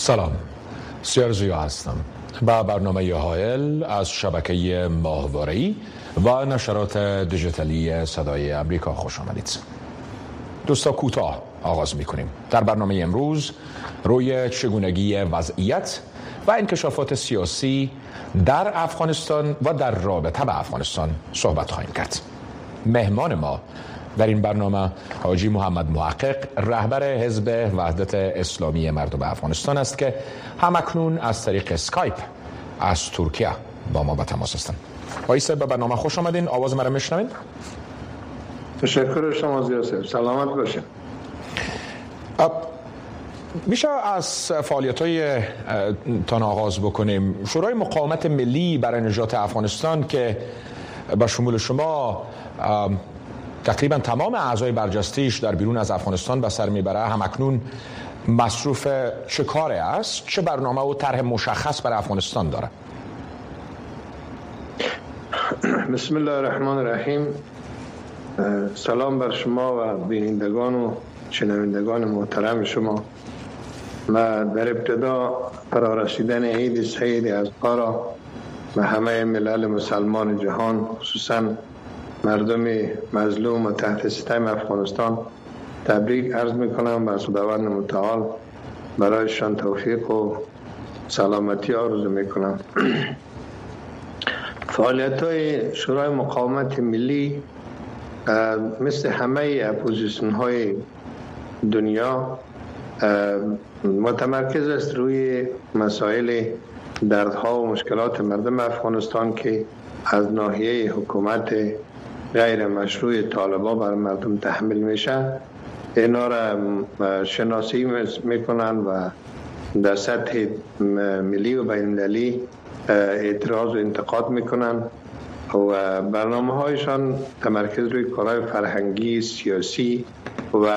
سلام، سیارزویا هستم با برنامه حائل از شبکه ماهواره‌ای و نشرات دیجیتالی صدای امریکا خوش آمدید. دوستا کوتاه آغاز می‌کنیم. در برنامه امروز روی چگونگی وضعیت و انکشافات سیاسی در افغانستان و در رابطه به افغانستان صحبت خواهیم کرد. مهمان ما در این برنامه حاجی محمد محقق، رهبر حزب وحدت اسلامی مردم افغانستان است که همکنون از طریق اسکایپ از ترکیه با ما به تماس هستند. آقای صاحب به برنامه خوش آمدین. آواز مرا میشنوید؟ تشکر شما زیاد صاحب. سلامت باشید. میشه از فعالیت‌های تان آغاز بکنیم. شورای مقاومت ملی برای نجات افغانستان که با شمول شما تقریبا تمام اعضای برجسته‌اش در بیرون از افغانستان به سر میبره، همکنون مصروف چه کاره است؟ چه برنامه و طرح مشخص برای افغانستان داره؟ بسم الله الرحمن الرحیم. سلام بر شما و بینندگان و شنوندگان محترم شما. و در ابتدا فرارسیدن عید سعید اضحی را به همه ملل مسلمان جهان، خصوصا مردم مظلوم و تحت ستم افغانستان تبریک عرض میکنم و از خداوند متعال برایشان توفیق و سلامتی آرزو میکنم. فعالیت های شورای مقاومت ملی مثل همه اپوزیسیون های دنیا متمرکز است روی مسائل دردها و مشکلات مردم افغانستان که از ناحیه حکومت غیر مشروع طالبان بر مردم تحمیل میشه. اینا را شناسی میکنن و در سطح ملی و بین المللی اعتراض و انتقاد میکنن و برنامه هایشان تمرکز روی کارهای فرهنگی، سیاسی و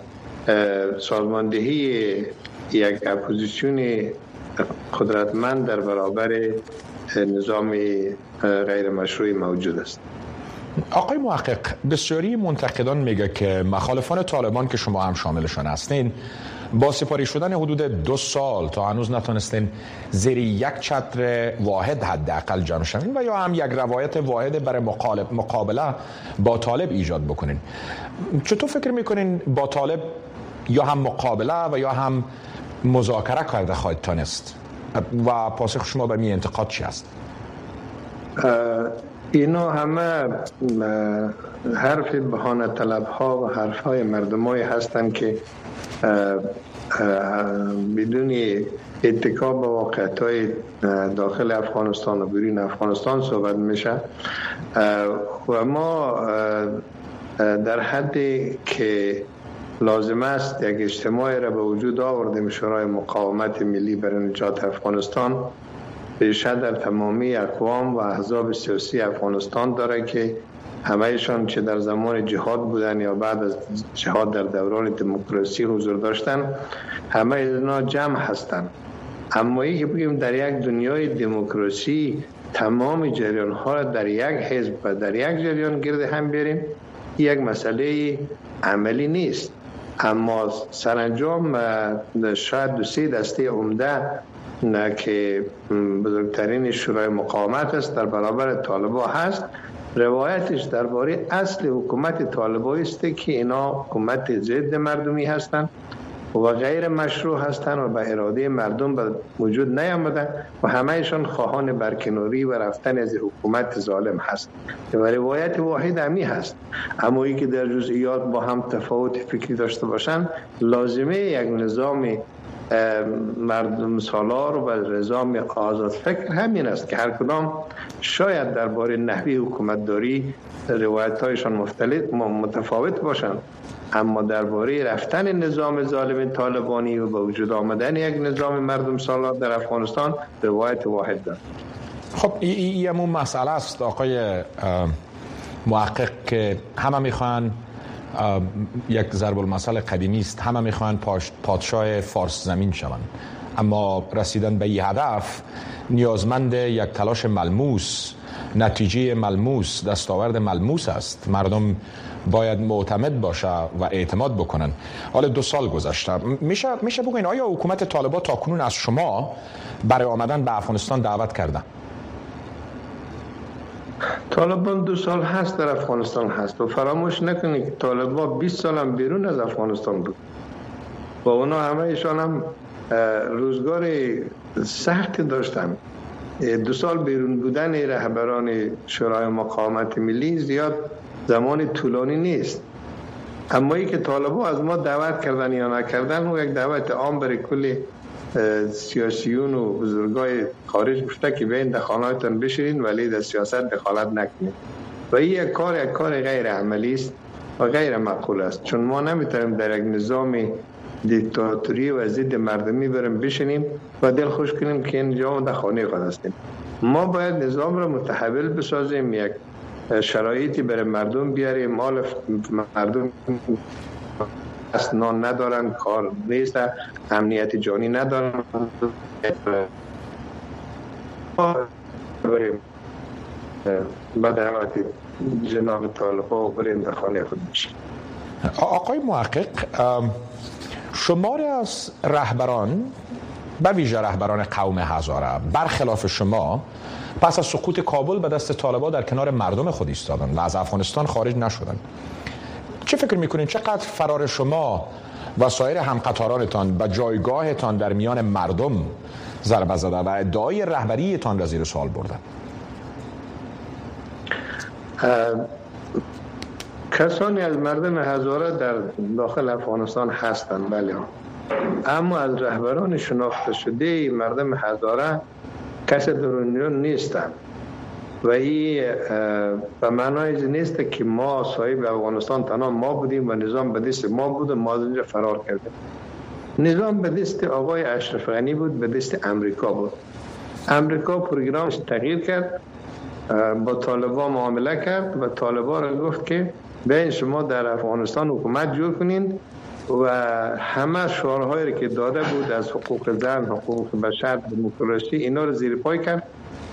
سازماندهی یک اپوزیسیون قدرتمند در برابر نظام غیر مشروع موجود است. آقای محقق، بسیاری منتقدان میگه که مخالفان طالبان که شما هم شاملشان هستین با سپاری شدن حدود 2 سال تا هنوز نتونستین زیر یک چتر واحد حداقل جمع شوین و یا هم یک روایت واحد برای مقابله با طالب ایجاد بکنین. چطور فکر میکنین با طالب یا هم مقابله و یا هم مذاکره کرده خواهید تانست و پاسخ شما به می انتقاد چی است؟ اینا همه حرف بهانه طلب ها و حرف های مردمایی هستند که بدون اتکا به واقعیت های داخل افغانستان و بیرون افغانستان صحبت میشه و ما در حدی که لازم است یک اجتماعی را به وجود آوردیم. شورای مقاومت ملی برای نجات افغانستان ریشه در تمامی اقوام و احزاب سیاسی افغانستان داره که همهشان چه در زمان جهاد بودن یا بعد از جهاد در دوران دموکراسی حضور داشتن، همه اینا جمع هستند. اما این که بگیم در یک دنیای دموکراسی تمام جریان ها را در یک حزب و در یک جریان گرد هم بیاریم، یک مسئله عملی نیست. اما سرانجام شاید 2-3 دسته عمده که بزرگترین شورای مقاومت است در برابر طالبان هست، روایتش درباره اصل حکومت طالبان است که اینا حکومت ضد مردمی هستند و غیر مشروع هستند و به اراده مردم به وجود نیامدن و همهشان خواهان برکناری و رفتن از حکومت ظالم هست و روایت واحد همی هست. اما این که در جزئیات با هم تفاوت فکری داشته باشند، لازمه یک نظام مردم سالار و نظام آزاد فکر همین است که هر کدام شاید درباره نحوی حکومتداری روایت‌هایشان متفاوت باشند، اما درباره رفتن نظام ظالم طالبانی و به وجود آمدن یک نظام مردم سالار در افغانستان روایت واحد دارد. خب این همون مسئله است آقای محقق که همه میخوان، یک ضرب المثل قدیمی است، همه میخوان پادشاه فارس زمین شوند، اما رسیدن به این هدف نیازمند یک تلاش ملموس نتیجه ملموس، دستاورد ملموس است. مردم باید معتمد باشه و اعتماد بکنن. حالا 2 سال گذشته، میشه بگوین آیا حکومت طالبان تاکنون از شما برای آمدن به افغانستان دعوت کرده؟ طالبان 2 سال هست در افغانستان هست و فراموش نکنید که طالبان 20 سال هم بیرون از افغانستان بود و اونا همه ایشان هم روزگار سخت داشتن. 2 سال بیرون بودن رهبران شورای مقاومت ملی زیاد زمان طولانی نیست. اما ای که طالبان از ما دعوت کردن یا نکردن و یک دعوت عام برای کل سیاسیون و بزرگای خارج گفته که بیاین در خانه‌تان بشینین ولی در سیاست دخالت نکنید و این یک کار غیر عملی است و غیر معقول است، چون ما نمیتونیم در یک نظام دیکتاتوری و ضد مردمی بریم بشینیم و دل خوش کنیم که اینجا در خانه خود هستیم. ما باید نظام را متحول بسازیم، یک شرایطی برای مردم بیاریم. مال مردم نان ندارن، کار نیست، امنیت جانی ندارن، بعد همتی جناب طالبان بریم در خانه خود بشیم. آقای محقق، شماری از رهبران به ویژه رهبران قوم هزاره برخلاف شما پس از سقوط کابل به دست طالبان در کنار مردم خود ایستادند و از افغانستان خارج نشدند. چه فکر میکنین چقدر فرار شما و سایر همقطارانتان به جایگاهتان در میان مردم ضربه زده و ادعای رهبریتان را زیر سوال برده؟ کسانی از مردم هزاره در داخل افغانستان هستند، بله، اما از رهبران شناخته شده مردم هزاره کسی در اونجا نیستند و این به معنای نیست که ما صاحب افغانستان تنها ما بودیم و نظام به دست ما بود و ما از اینجا فرار کردیم. نظام به دست آقای اشرف غنی بود، به دست امریکا بود. امریکا پروگرامش تغییر کرد، با طالبان معامله کرد و طالبان را گفت که بیاین شما در افغانستان حکومت جور کنین و همه شعارهایی که داده بود از حقوق زن، حقوق بشر، دموکراسی، اینا رو زیر پای کرد.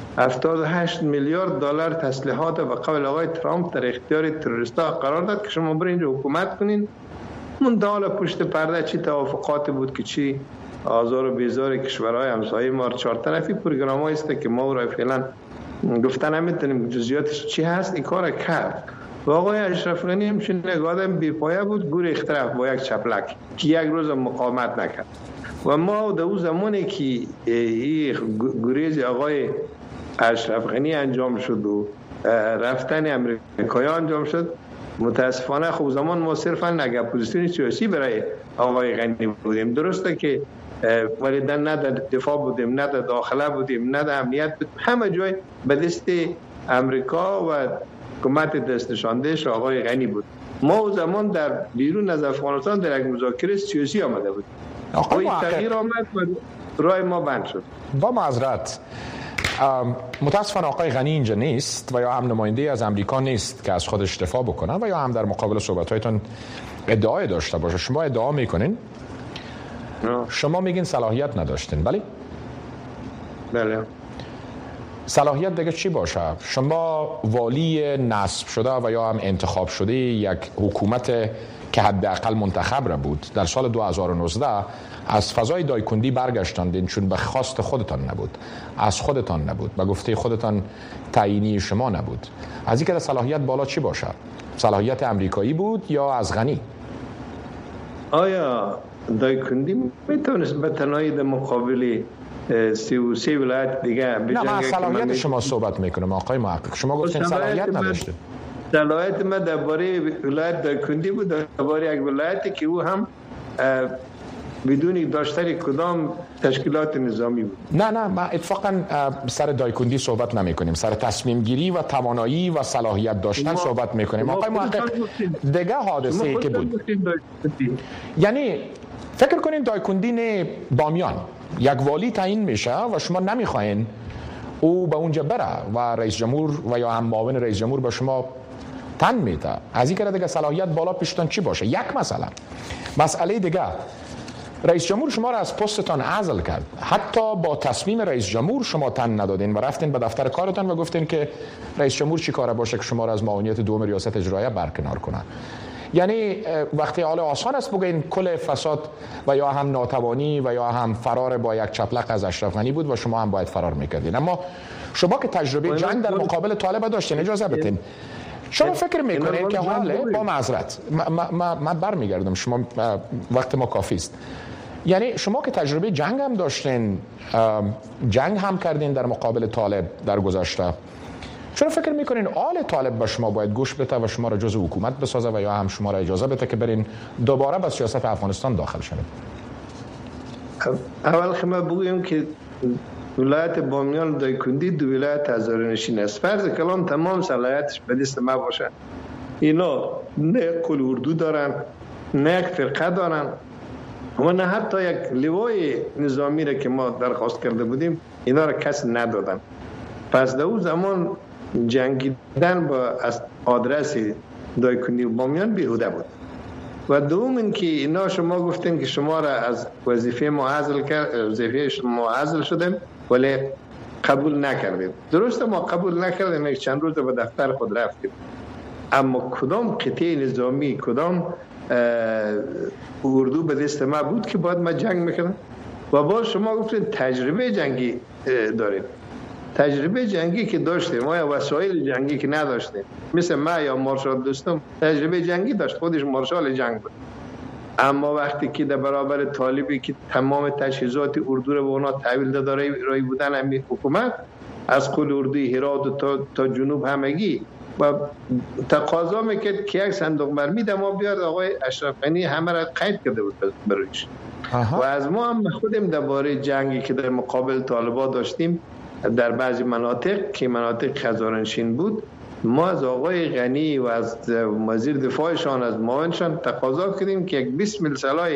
78 میلیارد دلار تسلیحات و قبل آقای ترامپ در اختیار تروریستا قرار داد که شما برین اینجا حکومت کنین. منتها پشت پرده چی توافقات بود که چی آزار و بیزار کشورهای همسایه ما 4 طرفی پروگرامایی است که ما را فعلا گفتن نمیتونیم جزئیاتش چی هست این کار کرد. و آقای اشرف غنی همچنین یک آدم بی‌پایه بود، گور اختراف با یک چپلک که یک روز مقاومت نکرد. و ما در اون زمانی که این گریز آقای اشرف غنی انجام شد و رفتن امریکایی انجام شد، متاسفانه خب زمان ما صرفا نگه پوزیشن سیاسی برای آقای غنی بودیم. درسته که ولی نه در دفاع بودیم، نه در داخله بودیم، نه در امنیت بودیم، همه جای به دست امریکا و حکومت دست نشاندهش آقای غنی بود. ما او زمان در بیرون از افغانستان در یک مذاکره سیاسی آمده بود. آقای تغییر آمد و راه ما بند شد. با معذرت، متاسفانه آقای غنی اینجا نیست و یا هم نماینده از امریکا نیست که از خودش دفاع بکنه و یا هم در مقابل صحبت‌هایتون ادعای داشته باشه. شما ادعا میکنین شما میگین صلاحیت نداشتین، بله؟ بله. صلاحیت دیگه چی باشه؟ شما والی نصب شده و یا هم انتخاب شده یک حکومت که حداقل منتخب را بود در سال 2019 از فضای دایکندی برگشتاندین چون به خواست خودتان نبود، از خودتان نبود، به گفته خودتان تعیینی شما نبود. از اینکه صلاحیت بالا چی باشه؟ صلاحیت امریکایی بود یا از غنی؟ آیا دایکندی میتونست به تنهایی در مقابل 33 ولایت دیگه بجنگه؟ نه، من صلاحیت شما صحبت میکنم آقای محقق. شما گفتین صلاحیت نداشته. صلاحیت من درباره ولایت دایکندی بود، درباره یک ولایتی که او هم بدون داشتن کدام تشکیلات نظامی بود. نه ما اتفاقا سر دایکندی صحبت نمی کنیم، سر تصمیم گیری و توانایی و صلاحیت داشتن صحبت می کنیم. آقای محقق، دیگه حادثه ای که بود، یعنی فکر کنین دایکندی نه بامیان یک والی تعیین میشه و شما نمیخواین او به اونجا بره و رئیس جمهور و یا هم معاون رئیس جمهور به شما تن میده. از این که دیگه صلاحیت بالا پیشتان چی باشه؟ یک مسئله دیگه، رئیس جمهور شما را از پستتان عزل کرد، حتی با تصمیم رئیس جمهور شما تن ندادین و رفتین به دفتر کارتان و گفتین که رئیس جمهور چی کاره باشه که شما را از معاونیت دوم ریاست اجراییه برکنار کنه. یعنی وقتی حال آسان است بگین کل فساد و یا هم ناتوانی و یا هم فرار با یک چپلق از اشرف غنی بود و شما هم باید فرار میکردین. اما شما که تجربه جنگ در مقابل طالب داشتین، اجازه بدین، شما فکر میکنین که حاله با معذرت من برمیگردم، شما وقت ما کافی است، یعنی شما که تجربه جنگ هم داشتین، جنگ هم کردین در مقابل طالب در گذشته، چرا فکر میکنین آل طالب به شما باید گوش بده و شما را جزء حکومت بسازه و یا هم شما را اجازه بده که برین دوباره به سیاست افغانستان داخل شوید؟ اول خیلی بگویم که ولایت بامیان دایکندی دو ولایت هزارنشین است. فرض کلام تمام صلاحیتش به دست ما باشه، اینا نه کل اردو دارن، نه یک فرقه دارن و نه حتی یک لوای نظامی را که ما درخواست کرده بودیم اینا را کس ندادن. پس در اون زمان جنگیدن با آدرس دایکندی و بامیان بیهوده بود. و دوم این که اینا شما گفتین که شما را از وظیفه شما عزل شدیم ولی قبول نکردیم. درسته ما قبول نکردیم، یک چند روز به دفتر خود رفتیم، اما کدام قطعه نظامی کدام اردو به دست ما بود که باید ما جنگ میکردم؟ و باز شما گفتین تجربه جنگی داریم. تجربه جنگی که داشتیم ما یا وسایل جنگی که نداشتیم، مثل ما یا مارشال دوستم تجربه جنگی داشت، خودش مارشال جنگ بود، اما وقتی که در برابر طالبی که تمام تجهیزات اردو رو به اونا تحویل داده رای بودن همین حکومت از کل اردوی هرات تا جنوب همگی و تقاضا میکرد که یک صندوق مرمی در ما بیاد، آقای اشرف غنی همه را قید کرده بود برویش. و از ما هم خودم درباره جنگی که در مقابل طالبان داشتیم در بعضی مناطق که مناطق هزارنشین بود، ما از آقای غنی و از وزیر دفاعشان از معاونشان تقاضا کردیم که یک 20 مل سلاح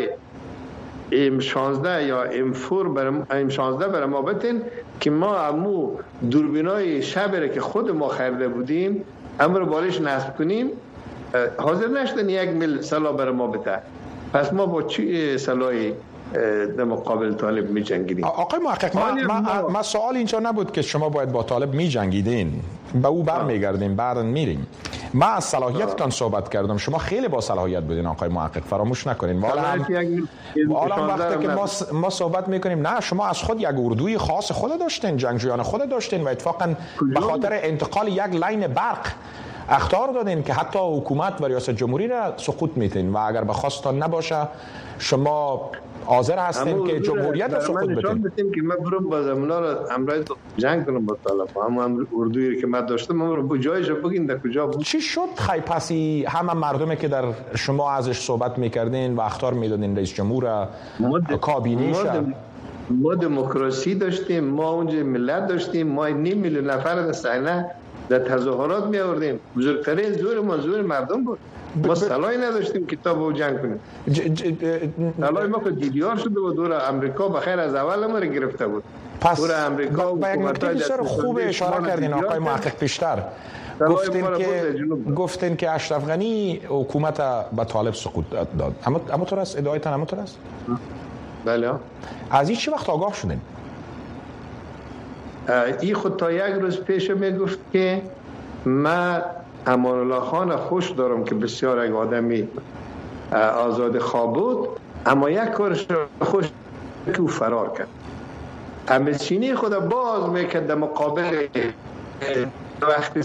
M16 یا M4 برای ما بتین که ما امو دوربینای شب که خود ما خریده بودیم امو رو بالش نصب کنیم. حاضر نشدن 1 مل سلاح برای ما بده. پس ما با چی سلاحی در مقابل طالب می جنگیدیم؟ آقای محقق، ما سوال اینجا نبود که شما باید با طالب می جنگیدین، به او برمیگردیم بعداً میریم. ما از صلاحیتتان صحبت کردم، شما خیلی با صلاحیت بودین آقای محقق، فراموش نکنین. حالا وقتی که ما صحبت میکنیم، نه شما از خود یک اردوی خاص خود داشتین، جنگجویان خود داشتین و اتفاقاً به خاطر انتقال یک لاین برق اخطار دادین که حتی حکومت و ریاست جمهوری را سقوط میتین و اگر به خواستان نباشه شما حاضر هستین که جمهوریت را سقوط بدین؟ که من برم با زمانا را امروز جنگ کنم با طالب، اما اردویی که من داشتم من رو جایش بگین در کجا بود. چی شد پسی همه مردمی که در شما ازش صحبت میکردین و اخطار میدادین رئیس جمهور کابینه ما دموکراسی داشتیم، ما اونجا ملت داشتیم، ما 9 میلیون نفر در صحنه در تظاهرات می آوردیم. بزرگترین زور ما زور مردم بود. ما سلاحی نداشتیم که تا با جنگ کنیم. سلاح ما که دیدیار شده بود دور امریکا بخیر از اول ما رو گرفته بود. پس دور امریکا با یک نکته بسیار خوب اشاره کردین آقای محقق پیشتر. گفتین که اشرف غنی حکومت به طالب سقوط داد. اما تو راست ادعایتان اما تو راست؟ بله. از این چه وقت آگاه شدین؟ این خود تا یک روز پیش می گفت که من امان الله خان خوش دارم که بسیار یک آدمی آزاد خواه بود، اما یک کارش خوش که او فرار کرد. همچینی خود باز میکرد در مقابل وقتی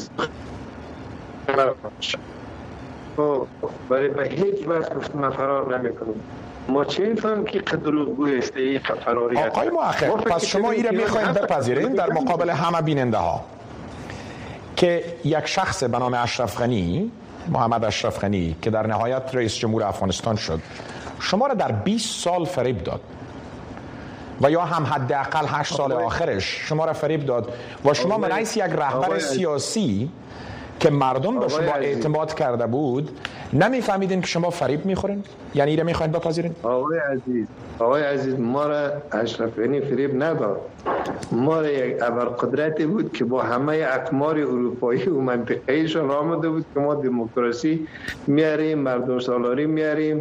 برای به هیچ وقت گفت من فرار نمیکنم. ما چه فهم که دروغگوی است این فراری است؟ آقای محقق، پس شما این را میخواین بپذیرین در مقابل همه بیننده ها که یک شخص به نام اشرف غنی، محمد اشرف غنی که در نهایت رئیس جمهور افغانستان شد، شما را در 20 سال فریب داد و یا هم حداقل 8 سال آخرش شما را فریب داد و شما من رئیس یک رهبر سیاسی که مردم به شما اعتماد کرده بود نمیفهمیدین که شما فریب میخورین؟ یعنی ایره میخواین بپذیرین؟ آقای عزیز ما را اشرف غنی فریب نداد. ما را یک ابرقدرتی بود که با همه اقمار اروپایی و منطقه‌ایشان آمده بود که ما دموکراسی میاریم، مردم سالاری میاریم،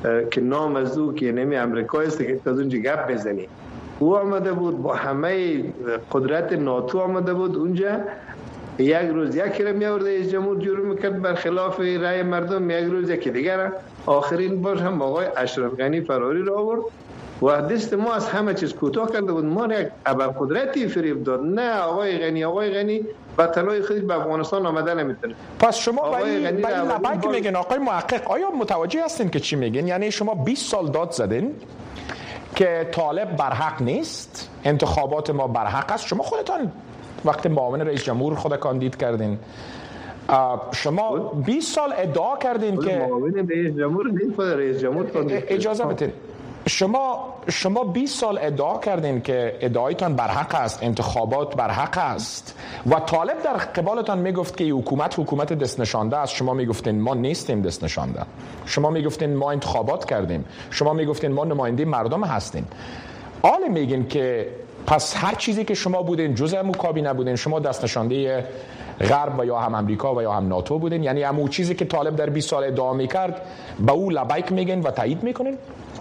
که نام از او که نمی امریکا است که از اونجا گپ بزنی. او آمده بود با همه قدرت ناتو آمده بود اونجا، یک روز یکی را می آورد رئیس جمهور جور میکرد برخلاف رأی مردم، یک روز یکی دیگر. آخرین بار هم آقای اشرف غنی فراری را آورد و دست ما از همه چیز کوتاه کرده بود. ما یک ابرقدرتی فریب داد. نه آقای غنی با طلای خود به افغانستان آمده نمیتونه. پس شما با این لبک میگن آقای محقق، آیا متوجه هستین که چی میگن؟ یعنی شما 20 سال داد زدین که طالب برحق نیست، انتخابات ما برحق است. شما خودتان وقتی معاون رئیس جمهور خود کاندید کردین، شما 20 سال ادعا کردین که معاون رئیس جمهور نیست، خود رئیس جمهور کاندید. اجازه بدین، شما 20 سال ادعا کردین که ادعایتان برحق است، انتخابات برحق است و طالب در قبالتان میگفت که حکومت دست نشانده است. شما میگفتین ما نیستیم دست نشانده، شما میگفتین ما انتخابات کردیم، شما میگفتین ما نماینده مردم هستیم. حالا میگین که پس هر چیزی که شما بودین جزء کابینه بودین، شما دست نشانده غرب و یا هم امریکا و یا هم ناتو بودین. یعنی همون چیزی که طالب در 20 سال ادعا میکرد به او لبیک میگن و تایید میکنین؟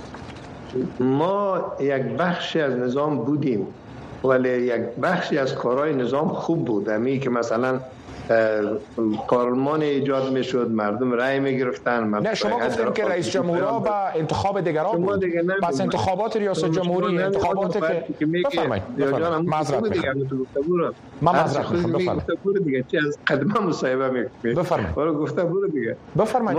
ما یک بخشی از نظام بودیم ولی یک بخشی از کارهای نظام خوب بود. همی که مثلا پارلمان ایجاد میشد، مردم رأی میگرفتن. نه شما گفتین که رئیس جمهورها و انتخاب دیگران بود. پس انتخابات ریاست جمهوری، انتخابات که بفرمایید معذرت میخوام. من معذرت میخوام، بفرمایید دیگه چی از قدمه مصاحبه میکنید. بفرمایید. برو گفتم برو دیگه. بفرمایید.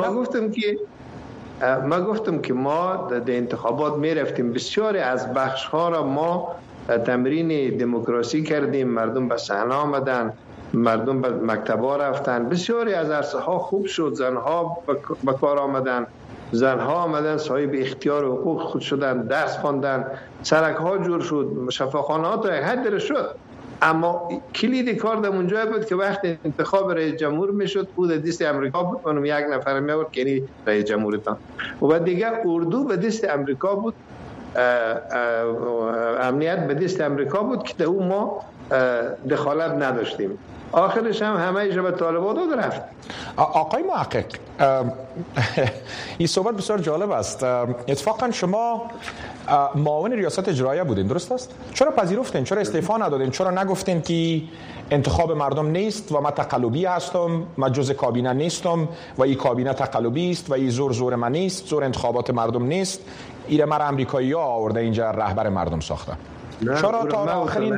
ما گفتم که ما در انتخابات می رفتیم، بسیاری از بخش ها را ما تمرین دموکراسی کردیم، مردم به صحنه آمدن، مردم به مکتبا رفتن، بسیاری از عرصه ها خوب شد، زنها به کار آمدن، زنها آمدن صاحب اختیار و حقوق خود شدن، درس خواندن، سرک ها جور شد، شفاخانه ها تا یک حد شد. اما کلید کار در اونجا بود که وقتی انتخاب رئیس جمهور میشد او در دست امریکا بود، اونم یک نفر می آورد که یعنی رئیس جمهورتان، و دیگه اردو به دست امریکا بود، امنیت به دست امریکا بود که در او ما دخالت نداشتیم. آخرش هم همه ایش به طالبان داد رفت. آقای محقق، این صحبت بسیار جالب است. اتفاقا شما معاون ریاست اجراییه بودین، درست است؟ چرا پذیرفتین؟ چرا استعفا ندادین؟ چرا نگفتین که انتخاب مردم نیست و من تقلبی هستم، من جزء کابینه نیستم و این کابینه تقلبی است و این زور من نیست، زور انتخابات مردم نیست، ایره مرا امریکایی‌ها آورده اینجا رهبر مردم ساخته؟ چرا تا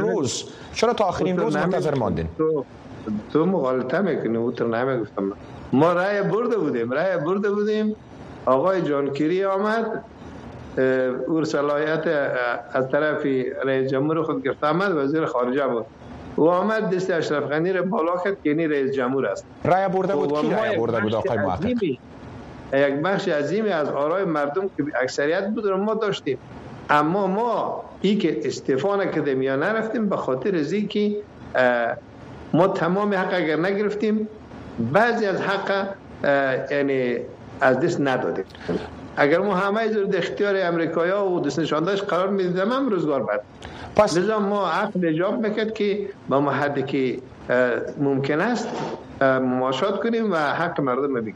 آخرین روز منتظر ماندین؟ تو مغالطه میکنی. او تو نمیگفتم. ما رأی برده بودیم. آقای جان کری آمد، او صلاحیت از طرف رئیس جمهور خود گرفت، آمد وزیر خارجه بود، او آمد دست اشرف غنی را بالا کرد که این رئیس جمهور است. رأی برده بود. کی رأی برده بود آقای محقق؟ یک بخش عظیمی از آرای مردم که اکثریت بود رو ما داشتیم، اما ما این که استعفا نکردیم یا نرفتیم به خاطر ازی که ما تمام حق اگر نگرفتیم، بعضی از حق یعنی از دست ندادیم. اگر ما همه از در اختیار امریکایی‌ها و دست نشاندهش قرار میدیدیم هم روزگار بعد. پس لذا ما عقل ایجاب میکرد که با ما حدی که ممکن است مماشات کنیم و حق مردم بگیم.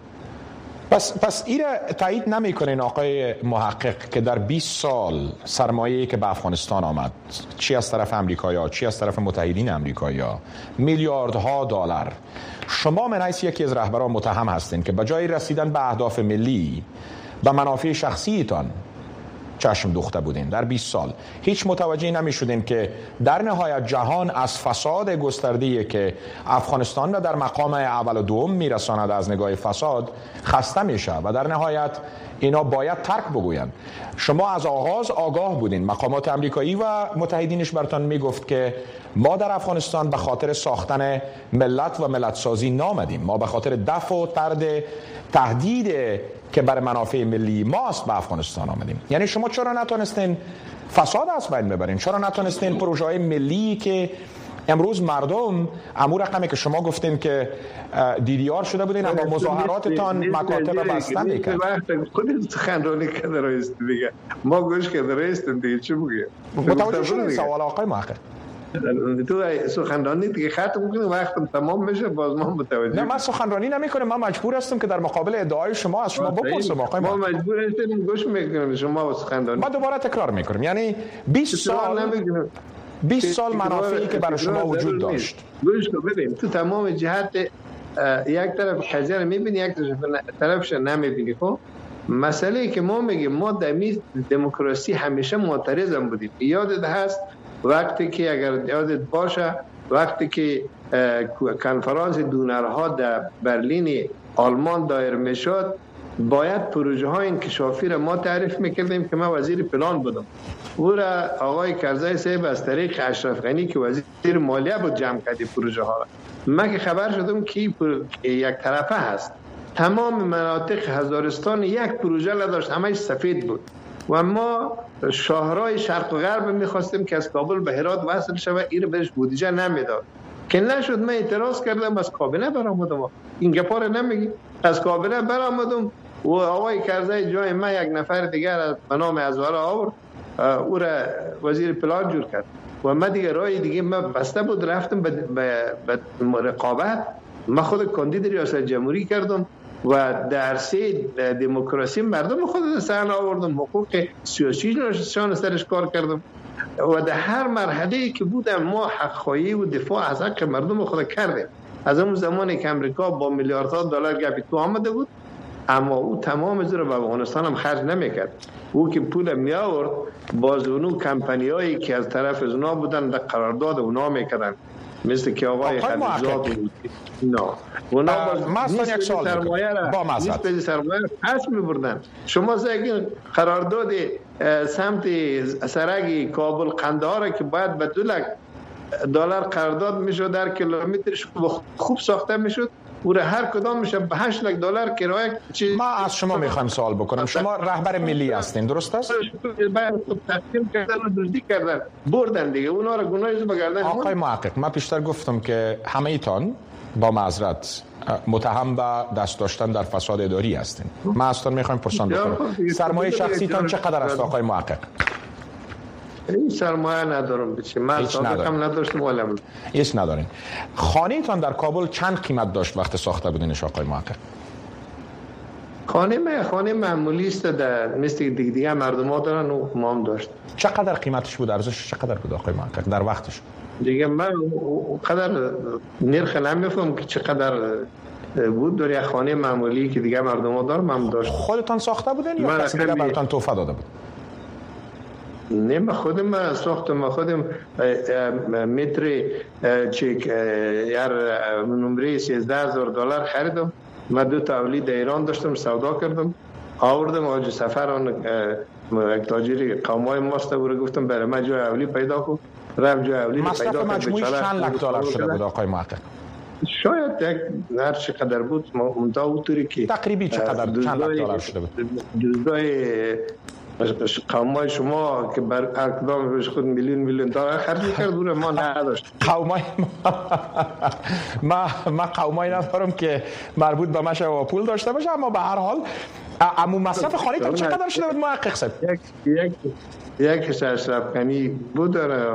پس این را تایید نمیکنین آقای محقق که در 20 سال سرمایه‌ای که به افغانستان آمد، چی از طرف امریکایی‌ها چی از طرف متحدین امریکایی‌ها، میلیاردها دلار، شما من حیث یکی از رهبران متهم هستین که بجای رسیدن به اهداف ملی به منافع شخصیتان چشم دوخته بودین در 20 سال، هیچ متوجه نمی شدین که در نهایت جهان از فساد گسترده‌ای که افغانستان را در مقام اول و دوم میرساند از نگاه فساد خسته میشه و در نهایت اینا باید ترک بگویند. شما از آغاز آگاه بودین، مقامات امریکایی و متحدینش برتان میگفت که ما در افغانستان به خاطر ساختن ملت و ملت سازی نامدیم، ما به خاطر دفع و طرد تهدید که برای منافع ملی ماست به افغانستان آمدیم. یعنی شما چرا نتونستین فساد از بین ببرین؟ چرا نتونستین پروژه های ملی که امروز مردم امور رقمی که شما گفتین که دیدیار شده بودین اما مظاهراتتان مکاتب بسته میکرد؟ خودت سخنرانی کرده رئیس دیگه، ما گوش کرده رئیس دیگه چی بگه؟ متوجه شدین سوال آقای محقق؟ تو سخنرانی دیگه ختم کنی وقتم تمام بشه باز ما متوجه. نه من سخنرانی نمیکنم، من مجبور هستم که در مقابل ادعای شما از شما بپرسم. ما مجبور هستیم گوش میکنیم شما سخنرانی. ما دوباره تکرار میکنیم، یعنی 20 سال منافعی که برای شما وجود داشت. گوش کن ببین، تو تمام جهت یک طرف قضیه رو میبینی، یک طرفش نمیبینی. خب مسئله که ما میگیم، ما در دموکراسی همیشه معترضم بودیم. یادت هست وقتی که اگر یادت باشه وقتی که کنفرانس دونرها در برلین آلمان دایر میشد، باید پروژه های انکشافی را ما تعریف میکردیم که ما وزیر پلان بودم. او را آقای کرزی صاحب از طریق اشرف غنی که وزیر مالیه بود جمع کردی پروژه ها را. من که خبر شدم که یک طرفه هست، تمام مناطق هزارستان یک پروژه نداشت، همش سفید بود. و ما شاهرای شرق و غرب میخواستیم که از کابل به هرات وصل شود، این بهش بودجه نمیداد که نشد. من اعتراض کردم، از کابینه برآمدم. این گپا رو نمیگی. از کابینه برآمدم و آقای کرزی جای من یک نفر دیگر به نام ازواره آورد، او را وزیر پلان جور کرد و من دیگه رای دیگه من بسته بود، رفتم به رقابت. من خود کاندید ریاست جمهوری کردم و در عرصه دموکراسی مردم خود صحنه آوردم، حقوق سیاسی نشان سرش کار کردم و در هر مرحله که بودم ما حق‌خواهی و دفاع از حق مردم خود کردیم. از اون زمانی که امریکا با میلیاردها دلار گپی تو آمده بود، اما او تمام از رو به افغانستان هم خرج نمیکرد. او که پول می آورد باز اونو کمپانیایی که از طرف از اونا بودن در قرارداد اونا میکردن، مثل که آقای خلیزاد بود. نه اونا باز یک سال با نسبت سرمایه پس میبردن. شما زگین قرارداد سمت سرک کابل قندهار که باید به $2 قرارداد میشد، در کیلومترش خوب ساخته میشد، او را هر کدام میشه به $8 کرایه. ما از شما میخوایم سوال بکنم، شما رهبر ملی هستین، درست است؟ باید تقسیم کردن و دزدی کردن، بردن دیگه اونا را گناهی بگردن. آقای محقق، من پیشتر گفتم که همه ایتان با معذرت متهم به دست داشتن در فساد اداری هستین. من اصلا میخوایم پرسان بکنم سرمایه شخصیتان چقدر است آقای محقق؟ این سرمایه ندارم بچه، من سابقم نداشتم ولم هیچ ندارین. خانه ایتان در کابل چند قیمت داشت وقت ساخته بودینش آقای محقق؟ خانه معمولی است، مثل دیگه مردم ها دارن و ما هم داشت. چقدر قیمتش بود؟ ارزشش چقدر بود آقای محقق در وقتش؟ دیگه من قدر نرخ نمیفهم که چقدر بود. در یک خانه معمولی که دیگه مردم ها دارن هم داشت. خودتان ساخته بودین یا کسی دیگه براتون تحفه داده بود؟ نه من خودم ساختم. من خودم متر چک یار نمره $13,000 خریدم. من 2 تا اولی در ایران داشتم، سودا کردم، آوردم آج سفر آن یک تاجری قومای ماست و گفتم برای من جای اولی پیدا کن. رفت جای اولی پیدا کرد. مصرف مجموعی چند $1,00,000 شده بود آقای محقق؟ شاید هر چقدر بود، منتها اونطوری که تقریبی چقدر چند $1,00,000 شده بود؟ جزای قومای شما که بر اقدام بهش خود میلیون دلار خرج می‌کرد، اون ما نداشت. قومای ما قومای ندارم که مربوط به مشه و پول داشته باشه، اما به هر حال عمو مصرف خانه تا چقدر شده بود محقق صاحب؟ یک اشرف غنی بود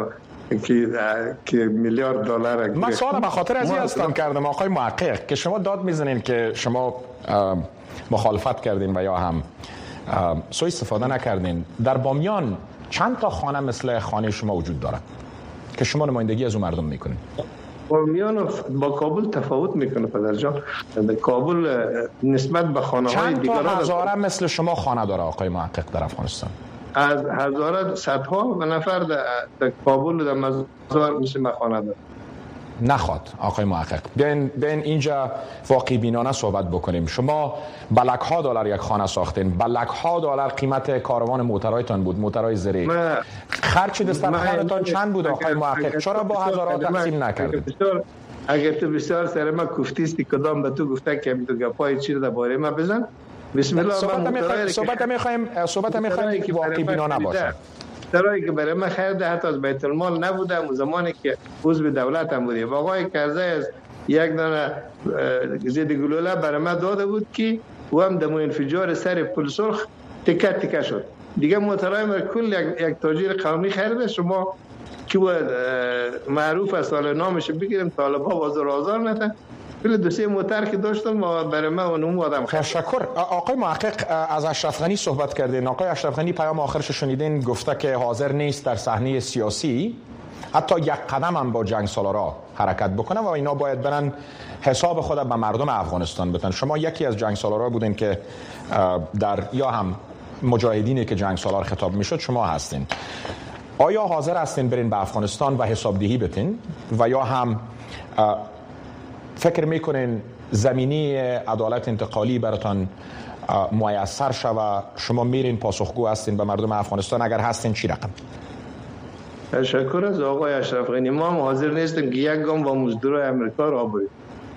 که $1,000,000. من سوال به خاطر از این هستم کردم آقای محقق که شما داد میزنین که شما مخالفت کردین و یا هم سوء استفاده نکردین. در بامیان چند تا خانه مثل خانه شما وجود داره که شما نمایندگی از اون مردم میکنین؟ بامیان با کابل تفاوت میکنه پدر جان. کابل نسبت به خانه های دیگر چند تا هزاره مثل شما خانه داره آقای محقق در افغانستان؟ از هزاره صدها نفر در کابل در مزار مثل ما خانه داره. نخواد آقای محقق بیاین اینجا واقعی بینانه صحبت بکنیم. شما بلک‌ها $1,000 یک خانه ساختین، بلک‌ها $1,000 قیمت کاروان موترایتان بود، موترای زری. خرج دسترخوانتان چند بود آقای محقق؟ چرا با هزارها تقسیم نکردید؟ اگر تو بسیار سر ما گفتیستی کدام به تو گفته که تو گپای چی در باره ما بزن. بسم الله. صحبت می‌خوایم که واقعی بینانه باشه. درایی که برای من خرید حتی از بیت المال نبوده، اون زمانی که عضو دولت هم بودیم. آقای کرزی از یک دانه زید گلوله برای من داده بود که او هم دمو انفجار سر پل سرخ تکه تکه شد. دیگه موترای من کل یک تاجر قومی خریده. شما که معروف است، حالا نامش بگیریم، طالبا بازار آزار نده. ولی دو سه موتر که داشتم و برای من و نمو آدم خیلی. تشکر. آقای محقق از اشرف غنی صحبت کردین. آقای اشرف غنی پیام آخرش شنیدین، گفته که حاضر نیست در صحنه سیاسی حتی یک قدم هم با جنگ سالارا حرکت بکنه و اینا باید برن حساب خود به مردم افغانستان بدن. شما یکی از جنگ سالارا بودین که در یا هم مجاهدینی که جنگ سالار خطاب میشد شما هستین. آیا حاضر هستین برین به افغانستان و حسابدهی بتین و یا هم فکر میکنین زمینی عدالت انتقالی براتان میسر شوه، شما میرین پاسخگو هستین به مردم افغانستان؟ اگر هستین چی رقم؟ تشکر از آقای اشرف غنی. ما هم حاضر نیستیم که یک گام با مزدورای امریکا را بریم.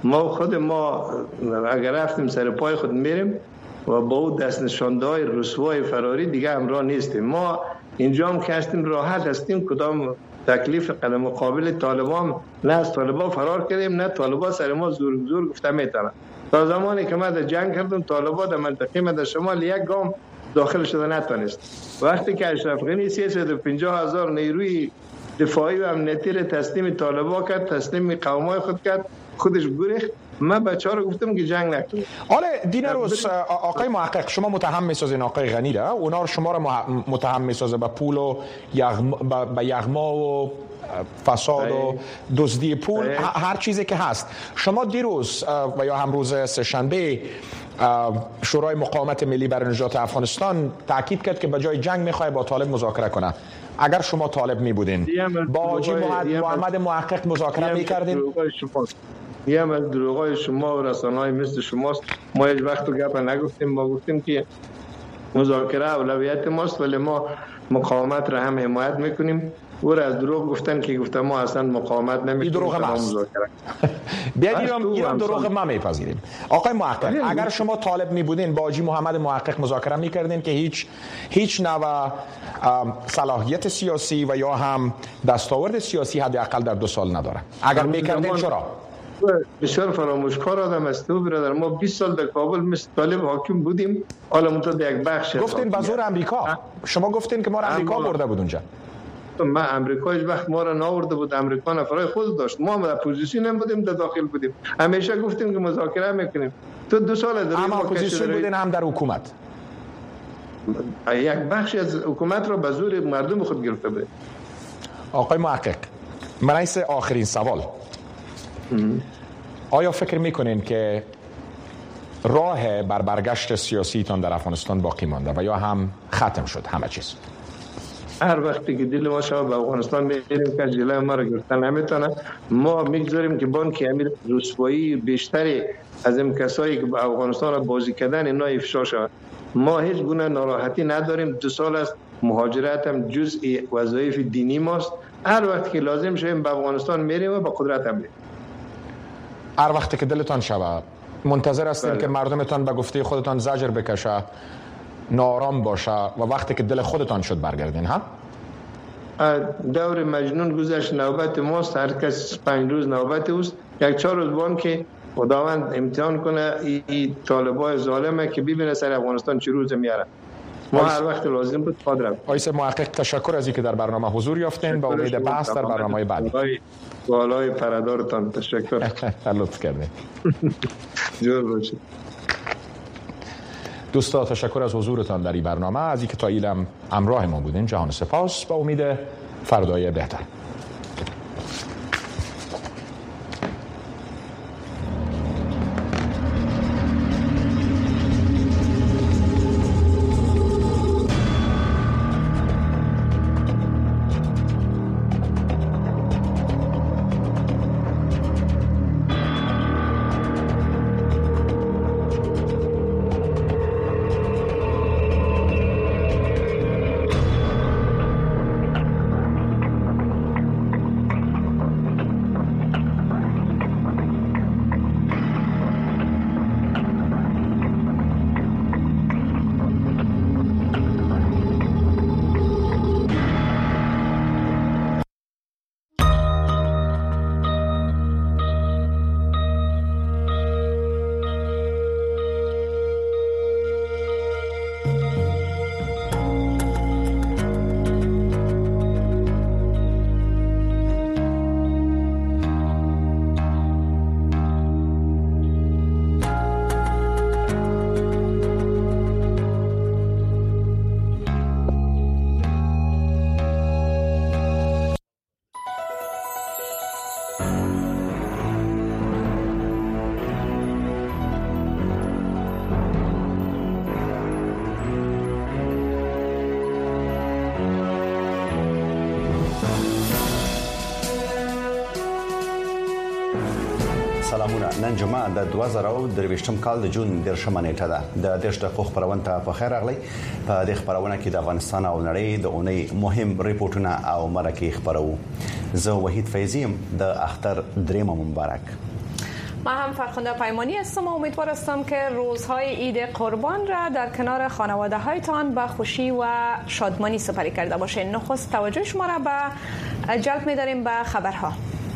ما اگر رفتیم سر پای خود میریم و با او دست نشاندهای رسوای فراری دیگه همراه نیستیم. ما اینجا هم که هستیم راحت هستیم، کدام تکلیف قدم مقابل طالبان نه از طالبان فرار کردیم نه طالبان سر ما زور گفته میتونن. تا زمانی که ما در جنگ کردیم طالبان در منطقه ما در شمال یک گام داخل شده نتونست. وقتی که اشرف غنی 350,000 نیروی دفاعی و امنیتی را تسلیم طالبان کرد، تسلیم قومای خود کرد، خودش گریخت، من بچه‌ها رو گفتم که جنگ نکنید. حالا دینروز آقای محقق شما متهم می‌سازین آقای غنی را، اونا شما را متهم می‌سازه به پول و یغما و فساد و دزدی پول، هر چیزی که هست. شما دیروز و یا هم روز سه‌شنبه شورای مقاومت ملی برای نجات افغانستان تاکید کرد که به جای جنگ می‌خواد با طالب مذاکره کنه. اگر شما طالب می‌بودین با حاجی محمد محقق مذاکره می‌کردین؟ یه هم از دروغای شما و رسانه‌های مثل شماست. ما هیچ وقت گپ نگفتیم. ما گفتیم که مذاکره اولویت ماست، ولی ما مقاومت را هم حمایت میکنیم. او را از دروغ گفتن که گفتم ما اصلا مقاومت نمیکنیم. دروغ ماست. بیایید دروغ ما میپذیریم. آقای محقق اگر شما طالب میبودین با حاجی محمد محقق مذاکره میکردین که هیچ نوع صلاحیت سیاسی و یا هم دستاورد سیاسی حداقل در 2 سال نداره، اگر میکردین چرا؟ بسیار فراموشکار آدم است تو برادر. ما 20 سال در کابل مثل طالب حاکم بودیم، حالا منتها یک بخش گفتین به زور امریکا. شما گفتین که ما را امریکا برده بود اونجا. ما امریکا هیچ وقت ما را ناورده بود. امریکا نفرای خود داشت. ما در پوزیشن هم بودیم، در داخل بودیم، همیشه گفتیم که مذاکره میکنیم. تو 2 سال در هم اپوزیسیون بودین هم در حکومت. یک بخش از حکومت را به زور مردم خود گرفته بود. آقای محقق من آخرین سوال، آیا فکر میکنین که راه بر برگشت سیاسی تان در افغانستان باقی مانده و یا هم ختم شد همه چیز؟ هر وقتی که دل ما شما به افغانستان میریم که جلوی ما را گرفتن نمیتونه. ما میگذاریم که بانک امیر رسوایی بیشتری از این کسایی که به افغانستان را بازی کردن اینا افشا شود. ما هیچ گونه ناراحتی نداریم. 2 سال است مهاجرت هم جزئی وظایف دینی ماست. هر وقت که لازم شویم به افغانستان میریم و به قدرت هم میریم. هر وقتی که دلتان شود منتظر هستین که مردمتان به گفته خودتان زجر بکشه، نارام باشه و وقتی که دل خودتان شد برگردین؟ ها دور مجنون گذشت، نوبت ماست. هر کس 5 روز نوبت اوست. 1-4 روز بان که خداوند امتحان کنه این طالبای ظالمه که ببینه سر افغانستان چه روز میاره. ما هر وقت لازم بود قادرم. آقای محقق تشکر از اینکه در برنامه حضور یافتین. با امید بحث در برنامه‌های بعدی. والای پردارتان تشکر. لطف کردین. جور باشید. دوستان تشکر از حضورتان در این برنامه، از اینکه تا ایلم همراه ما بودین. جهان سپاس. با امید فردای بهتر. سلامونه. نن جمعه د 2023 کال د جون 10 نیټه ده. د 10 دقیقو خبرونه ته په خیر راغلی. په دې خبرونه کې د افغانستان او نړۍ د اونۍ مهم ریپورتونه او مرکه خبرو. زه وحید فیضیم د اختر دریم مبارک. ما هم فرخنده پیمانی هستم و امیدوار هستم که روزهای عید قربان را در کنار خانواده هایتان به خوشی و شادمانی سپری کرده باشین. نخست توجه شما را به جلب می‌داریم به خبرها.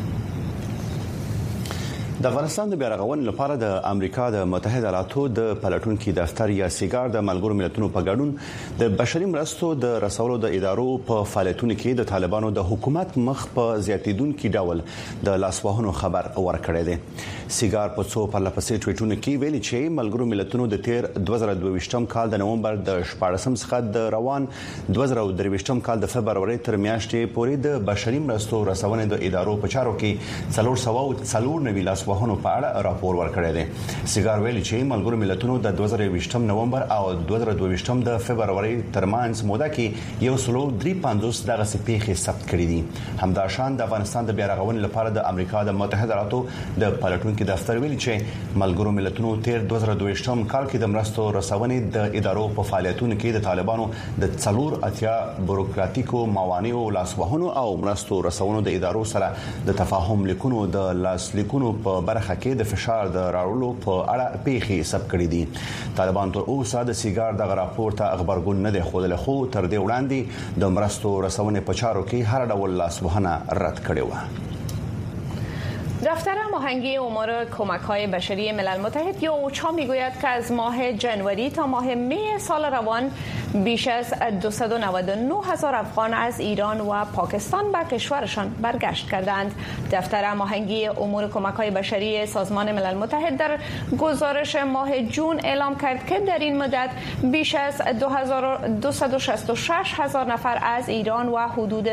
د افغانستان د بیارغونې لپاره د امریکا د متحده ایالاتو د پلټونکو دفتر یا سیګار د ملګرو ملتونو په ګډون د بشري مرستو د رسولو د ادارو په فعالیتونو کې د طالبانو د حکومت مخ په زیاتیدونکو ډول د لاسوهنو خبر ورکړی دی. سیګار په څو پرلپسې ټویټونو کې ویلي چې ملګرو ملتونو د تیر 2022 کال د نومبر د 14 څخه د روان 2023 کال د فبراير تر میاشتې پورې د بشري مرستو رسونې د ادارو په چارو کې 340 لاسوهنو په اړه راپور ورکړی دی. سیګار ویلي چې ملګرو ملتونو د 2023 نومبر او 2022 د فبراير ترمنځ موده کې 153 دغه سپېخې ثبت کړې دي. همداشان د افغانستان د بیارغونې لپاره د امریکا د متحده ایالاتو د پلټونکو دفتر ویلي چې ملګرو ملتونو تیر 2022 کال کې د مرستو رسونې د ادارو په فعالیتونو کې د طالبانو د 4 بوروکراتیکو موانعو لاسوهنو او مرستو رسونو د ادارو سره د تفاهم لیکونو د لاسلیکونو په برخه کې د فشار د راوړلو په اړه پیښې ثبت کړې دي. طالبان تر اوسه د سیګار د راپور ته خبرګون نه دی خوړل، خو تر دې وړاندې د مرستو رسونې په چارو کې هر ډول لاسوهنه رد کړې و. دفتر هماهنگی امور کمک‌های بشری ملل متحد یا اوچا میگوید که از ماه جنوری تا ماه می سال روان بیش از 299,000 افغان از ایران و پاکستان به کشورشان برگشت کردند. دفتر هماهنگی امور کمک‌های بشری سازمان ملل متحد در گزارش ماه جون اعلام کرد که در این مدت بیش از 266,000 نفر از ایران و حدود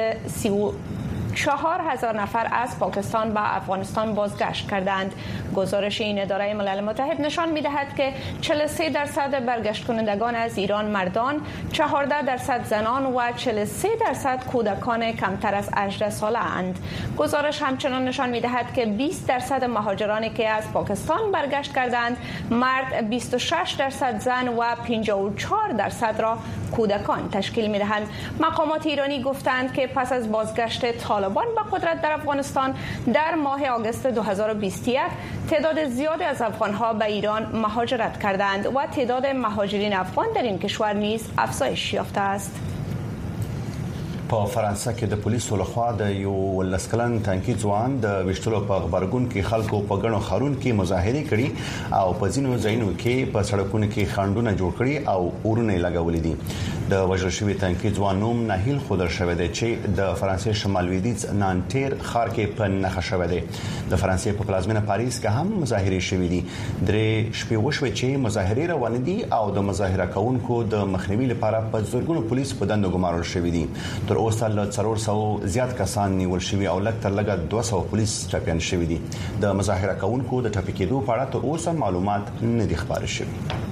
4,000 نفر از پاکستان به افغانستان بازگشت کردند. گزارش این اداره ملل متحد نشان می‌دهد که 43% برگشت کنندگان از ایران مردان، 14% زنان و 43% کودکان کمتر از 18 ساله اند. گزارش همچنان نشان می‌دهد که 20% مهاجرانی که از پاکستان برگشت کردند مرد، 26% زن و 54% را کودکان تشکیل می‌دهند. مقامات ایرانی گفتند که پس از بازگشت طالبان به قدرت در افغانستان در ماه آگوست 2021 تعداد زیادی از افغان‌ها به ایران مهاجرت کردند و تعداد مهاجرین افغان در این کشور نیز افزایش یافته است. په فرانسه کې د پولیسو لخوا د یو ولسکلن تانکی ځوان د وشتلو په خبرګون کې خلکو په غنو خارون کې مظاهره کړي او په ځینو ځایونو کې په سړکونو کې خاندونه جوړ کړي او اورونه لګولې دي. د وژل شوی تانکی ځوان نوم ناهیل خودر شوی دی چې د فرانسې شمال لویدیځ نانټیر ښار کې په نخښه شوی دی. د فرانسې په پلازمینه پاریس کې هم مظاهره شوې دي. درې شپې وشوي چې مظاهره روان دي او د مظاهره کوونکو د مخنیوي لپاره په زورګونو پولیس په دندو ګمارل شوی دي. تر اوسه له 400 زیات کسان نیول شوي او لږ تر لږه 200 پولیس ټپيان شوي دي. د مظاهره کوونکو د ټپي کېدو په اړه تر اوسه معلومات نه دي خبر شوي.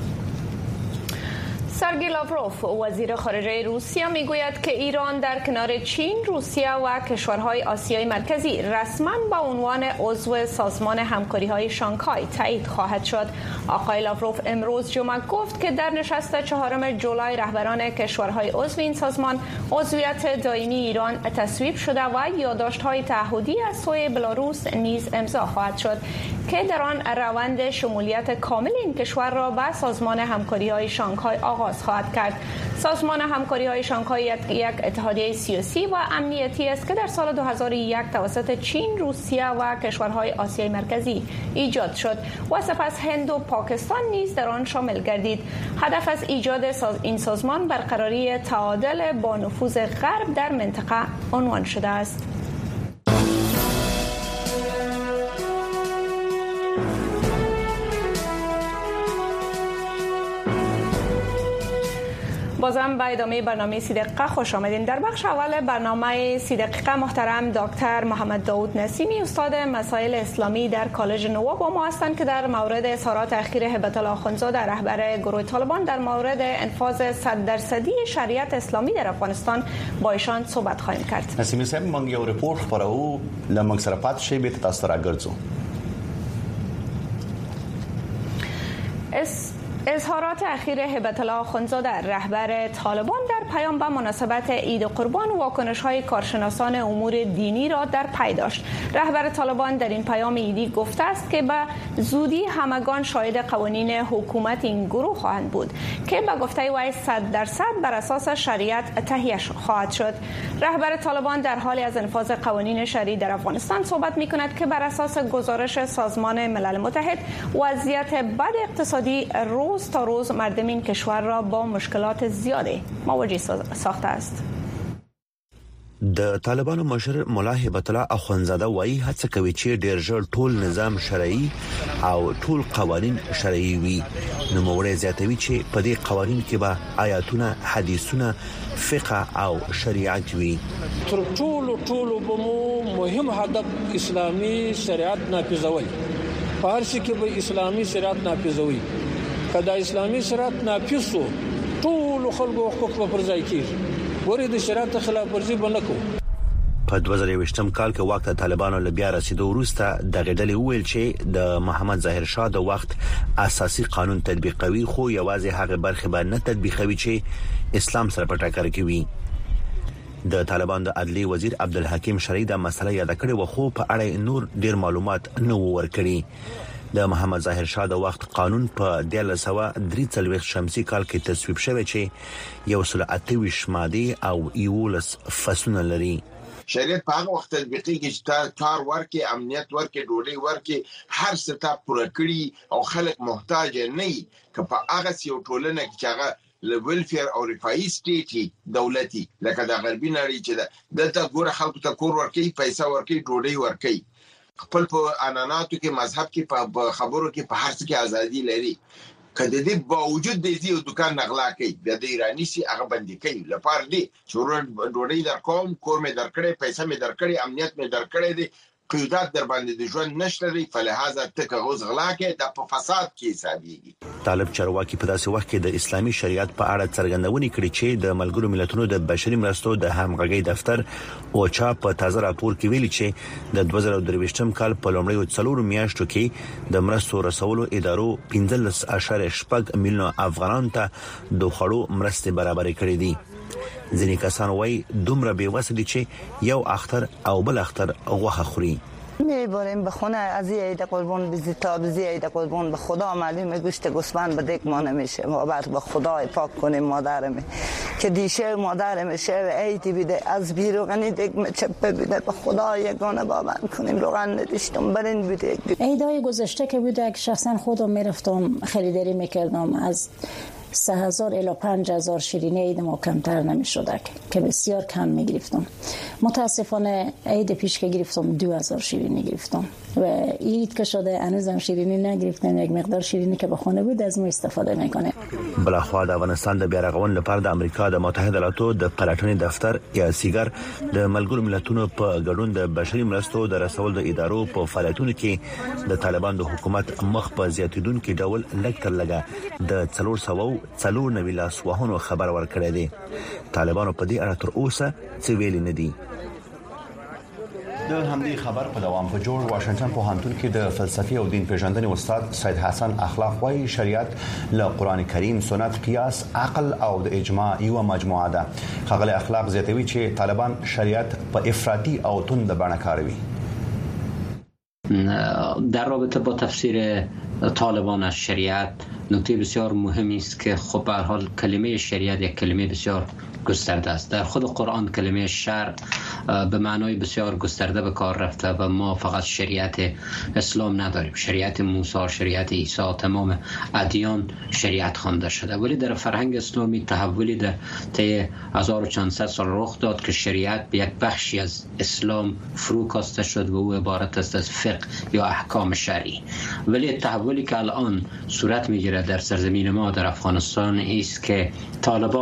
سرگئی لاوروف وزیر خارجه روسیه میگوید که ایران در کنار چین، روسیه و کشورهای آسیای مرکزی رسما به عنوان عضو سازمان همکاری‌های شانگهای تایید خواهد شد. آقای لاوروف امروز جمعه گفت که در نشست 4 جولای رهبران کشورهای عضو این سازمان عضویت دائمی ایران تصویب شده و یادداشت‌های تعهدی از سوی بلاروس نیز امضا خواهد شد که در آن روند شمولیت کامل این کشور را به سازمان همکاری‌های شانگهای آغاز خواهد کرد. سازمان همکاری‌های شانگهای یک اتحادیه سیاسی و امنیتی است که در سال 2001 توسط چین، روسیه و کشورهای آسیای مرکزی ایجاد شد و سپس هند و پاکستان نیز در آن شامل گردید. هدف از ایجاد این سازمان برقراری تعادل با نفوذ غرب در منطقه عنوان شده است. بازم به ادامه برنامه 30 دقیقه خوش آمدین. در بخش اول برنامه 30 دقیقه محترم دکتر محمد داود نسیمی استاد مسائل اسلامی در کالج نواب با ما هستند که در مورد اظهارات اخیر هبت الله اخوندزاده رهبر گروه طالبان در مورد انفاذ 100% شریعت اسلامی در افغانستان با ایشان صحبت خواهیم کرد. نسیمی صاحب، موږ یو ریپورت خبرو لمنګ سره پات شي به تاسو راګرځو. اظهارات اخیر هبت الله آخوندزاده رهبر طالبان در پیام به مناسبت عید قربان واکنش‌های کارشناسان امور دینی را در پی داشت. رهبر طالبان در این پیام عیدی گفته است که به زودی همگان شاهد قوانین حکومت این گروه خواهند بود که به گفته وی 100% بر اساس شریعت تهیه خواهد شد. رهبر طالبان در حال از انفاذ قوانین شرعی در افغانستان صحبت می‌کند که بر اساس گزارش سازمان ملل متحد وضعیت بد اقتصادی روز تا روز مردم این کشور را با مشکلات زیادی مواجه ساخته است. د طالبانو مشر مولا هبت الله اخوندزاده وایي هڅه کوي چې ډېر ژر ټول نظام شرعي او ټول قوانين شرعي وي. نو موږ زیاتوي چې په دې قوانين کې به آیاتونه، حدیثونه، فقه او شریعت وي. تر ټولو به مهم هدف اسلامي شریعت نافذول. په هر څه کې به اسلامي شریعت نافذوي. کله اسلامي شریعت نافذ شو ټول خلکو حقوق په پرځای کېږي. ورې د شریعت خلاف ورزي بنکو. په 2020 کال کې وخت طالبانو له بیا رسیدو وروسته د غډلې ویل چې د محمد ظاهر شاه د وخت اساسي قانون تطبیقوي، خو یوازې هغه برخه به نه تطبیقوي چې اسلام سره په ټکر کې وي. د طالبان د عدلی وزیر عبدالحکیم شرعی د مسله یاد کړې و، خو په اړه نور ډیر معلومات نه ورکړي. د محمد ظاهر شاه د وخت قانون په 1943 شمسي کال کې تصویب شوی چې 128 ماده او 11 فصلونه لري. شریعت په هغه وخت تطبیقي چې کار ورکي، امنیت ورکي، ډوډۍ ورکي، هر څه ته پوره کړی او خلک محتاج نه وي. که په هغه یو ټولنه کې هغه لویلفیر او رفاهي سټیټي دولتي لکه د غربي نړۍ چې دلته ګوره خلکو ته کور ورکي، پیسې ورکي، ډوډۍ ورکي، خپل په اناناتو کې، مذهب کې، په خبرو کې، په هر څه کې ازادي لري. کله دې باوجود دې یو دکان نغلا کوي، د ایرانی سي هغه باندې کوي لپاره دې چې ډوډۍ در کوم، کور مې درکړې، پیسې مې درکړې، امنیت مې درکړې دي، قیودات در باندې د ژوند نشته لري، فلهذا تک غوز غلا کې د په فساد کې حسابيږي. طالب چارواکي په داسې وخت کې د اسلامي شریعت په اړه څرګندونې کړې چې د ملګرو ملتونو د بشري مرستو د همغږي دفتر اوچا په تازه راپور کې ویلي چې د 2023 کال په لومړیو 4 میاشتو کې د مرستو رسولو ادارو 15.8 میلیون افغانانو ته د خړو مرستې برابرې کړې دي. ځینې کسان وایي دومره بېوسه دي چې یو اختر او بل اختر غوښه خوري. میبریم به خونه از عید قربان بزی عید قربان به خدا معلومه گوشت گوسفند به دک ما نمیشه. ما بعد به خدای پاک کنیم مادرم که دیشه مادرم شه عیدی بیده از بیروغنی دک چپه بیده به خدا یگانه باور کنیم روغن نداشتم برین بیده. عیدای گذشته که بوده که شخصا خودم میرفتم خریداری میکردم از 3000 الی 5000 شیرینی عید ما کمتر نمیشد که بسیار کم میگرفتم. متاسفانه عید پیش که گرفتم 2000 شیرینی گرفتم و عید که شده هنوزم شیرینی نگرفتم. یک مقدار شیرینی که به خانه بود از ما استفاده میکنه. بلخوا د افغانستان د بیارغون لپاره د امریکا د متحده ایالاتو د پلاتونی دفتر یا سیګر د ملګرو ملتونو په ګډون د بشري مرستو د رسول د ادارو په فعالیتونو کې د طالبان د حکومت مخ په زیاتیدونکو ډول لکتر لګا د 400 نوی لاس وهونو خبر ورکړی دی. طالبانو په دې اړه تر اوسه څه ویلي نه دي. د همدې خبر په دوام په جوړ واشنگټن پوهنتون کې د فلسفي او دین پیژندنې استاد سید حسن اخلاق وايي شریعت له قران کریم، سنت، قیاس، عقل او د اجماع یو مجموعه ده. خغل اخلاق زیاتوي چې طالبان شریعت په افراطي او تند بڼه کاروي. در رابطه با تفسیر طالبان از شریعت نکته بسیار مهمی است که خب به هر حال کلمه شریعت یک کلمه بسیار گسترده است. در خود قرآن کلمه شرع به معنای بسیار گسترده به کار رفته و ما فقط شریعت اسلام نداریم، شریعت موسی، شریعت عیسی، تمام ادیان شریعت خوانده شده. ولی در فرهنگ اسلامی تحولی در طی 1400 سال رخ داد که شریعت به یک بخشی از اسلام فرو کاسته شد و او عبارت است از فقه یا احکام شرعی. ولی تحولی که الان صورت میگیره در سرزمین ما در افغانستان است که طالبان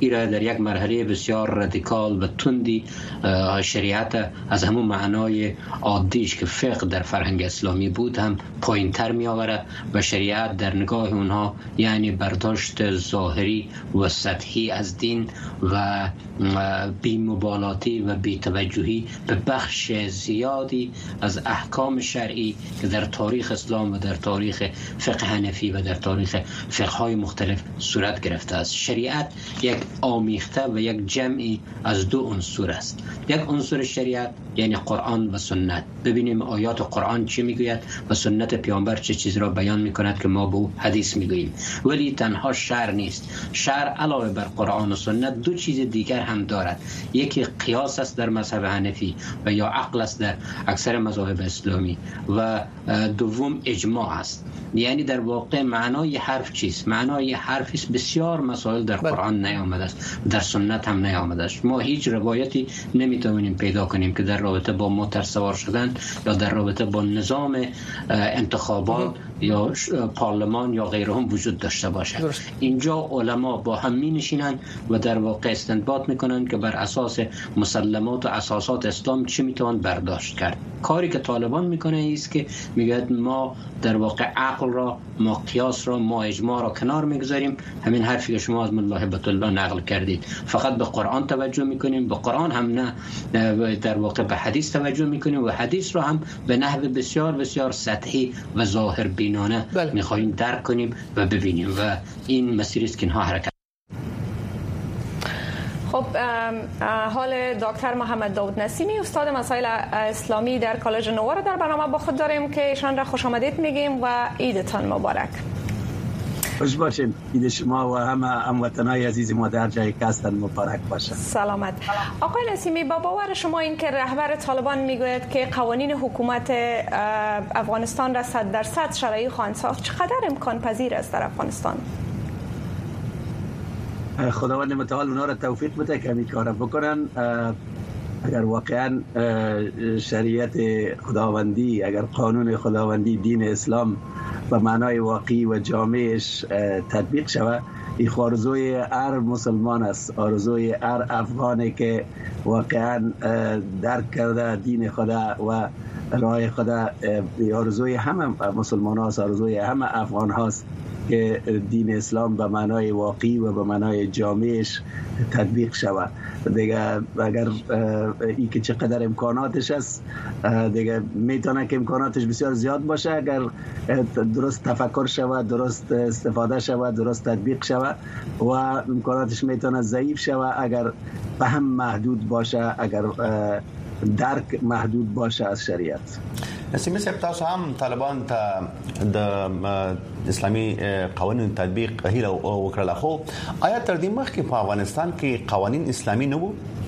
ایرا در یک مرحله بسیار رادیکال و تندی شریعت از همون معنای عادیش که فقه در فرهنگ اسلامی بود هم پایین‌تر می آورد و شریعت در نگاه اونها یعنی برداشت ظاهری و سطحی از دین و بی‌مبالاتی و بی‌توجهی به بخش زیادی از احکام شرعی که در تاریخ اسلام و در تاریخ فقه حنفی و در تاریخ فقه‌های مختلف صورت گرفته است. شریعت یک آمیخته و یک جمعی از دو عنصر است. یک عنصر شریعت یعنی قرآن و سنت. ببینیم آیات قرآن چی میگوید و سنت پیامبر چه چیز را بیان میکند که ما به حدیث میگوییم. ولی تنها شرع نیست. شرع علاوه بر قرآن و سنت دو چیز دیگر هم دارد. یکی قیاس است در مذهب حنفی و یا عقل است در اکثر مذاهب اسلامی و دوم اجماع است. یعنی در واقع معنای حرف چیست؟ معنای حرف است بسیار مسائل در قرآن نیامده است، در سنت هم نیامده است. ما هیچ روایتی نمیتوانیم پیدا کنیم که در رابطه با موتر سوار شدن یا در رابطه با نظام انتخابات یا پارلمان یا غیره هم وجود داشته باشد. اینجا علما با هم می نشینند و در واقع استنباط میکنند که بر اساس مسلمات و اساسات اسلام چی میتوان برداشت کرد. کاری که طالبان میکنه است که میگه ما در واقع عقل را، ما قیاس را، ما اجماع را کنار میگذاریم. همین حرفی که شما از ملا هبت الله نقل کردید، فقط به قرآن توجه میکنیم، به قرآن هم نه، در واقع به حدیث توجه میکنیم و حدیث را هم به نحو بسیار بسیار سطحی و ظاهر بینانه میخواهیم درک کنیم و ببینیم و این مسیری است که اینها حرکت. خب حال دکتر محمد داود نسیمی استاد مسائل اسلامی در کالج نوار در برنامه با خود داریم که ایشان را خوش آمدید میگیم و عیدتان مبارک. خوش باشین. عید شما و همه هموطنای عزیز ما در جای که هستند مبارک باشه. سلامت. آقای نسیمی، با باور شما این که رهبر طالبان میگوید که قوانین حکومت افغانستان را 100% شرعی خواهند ساخت، چقدر امکان پذیر است در افغانستان؟ خداوند متعال اونا را توفیق بده که این کار بکنن. اگر واقعا شریعت خداوندی، اگر قانون خداوندی، دین اسلام به معنای واقعی و جامعش تطبیق شود، این آرزوی هر مسلمان است، آرزوی هر افغانی که واقعا درک کرده دین خدا و راه خدا. آرزوی همه مسلمان هاست، آرزوی همه افغان هاست که دین اسلام به معنای واقعی و به معنای جامعش تطبیق شود. دیگه اگر ای که چقدر امکاناتش است، دیگه میتونه که امکاناتش بسیار زیاد باشه اگر درست تفکر شود، درست استفاده شود، درست تطبیق شود، و امکاناتش میتونه ضعیف شود اگر فهم محدود باشه، اگر درک محدود باشه از شریعت. نسیمی صاحب، تاسو هم طالبان ته د اسلامي قوانینو تطبیق هیله وکړه، خو آیا تر دې مخکې په افغانستان کې قوانین اسلامي نه وو؟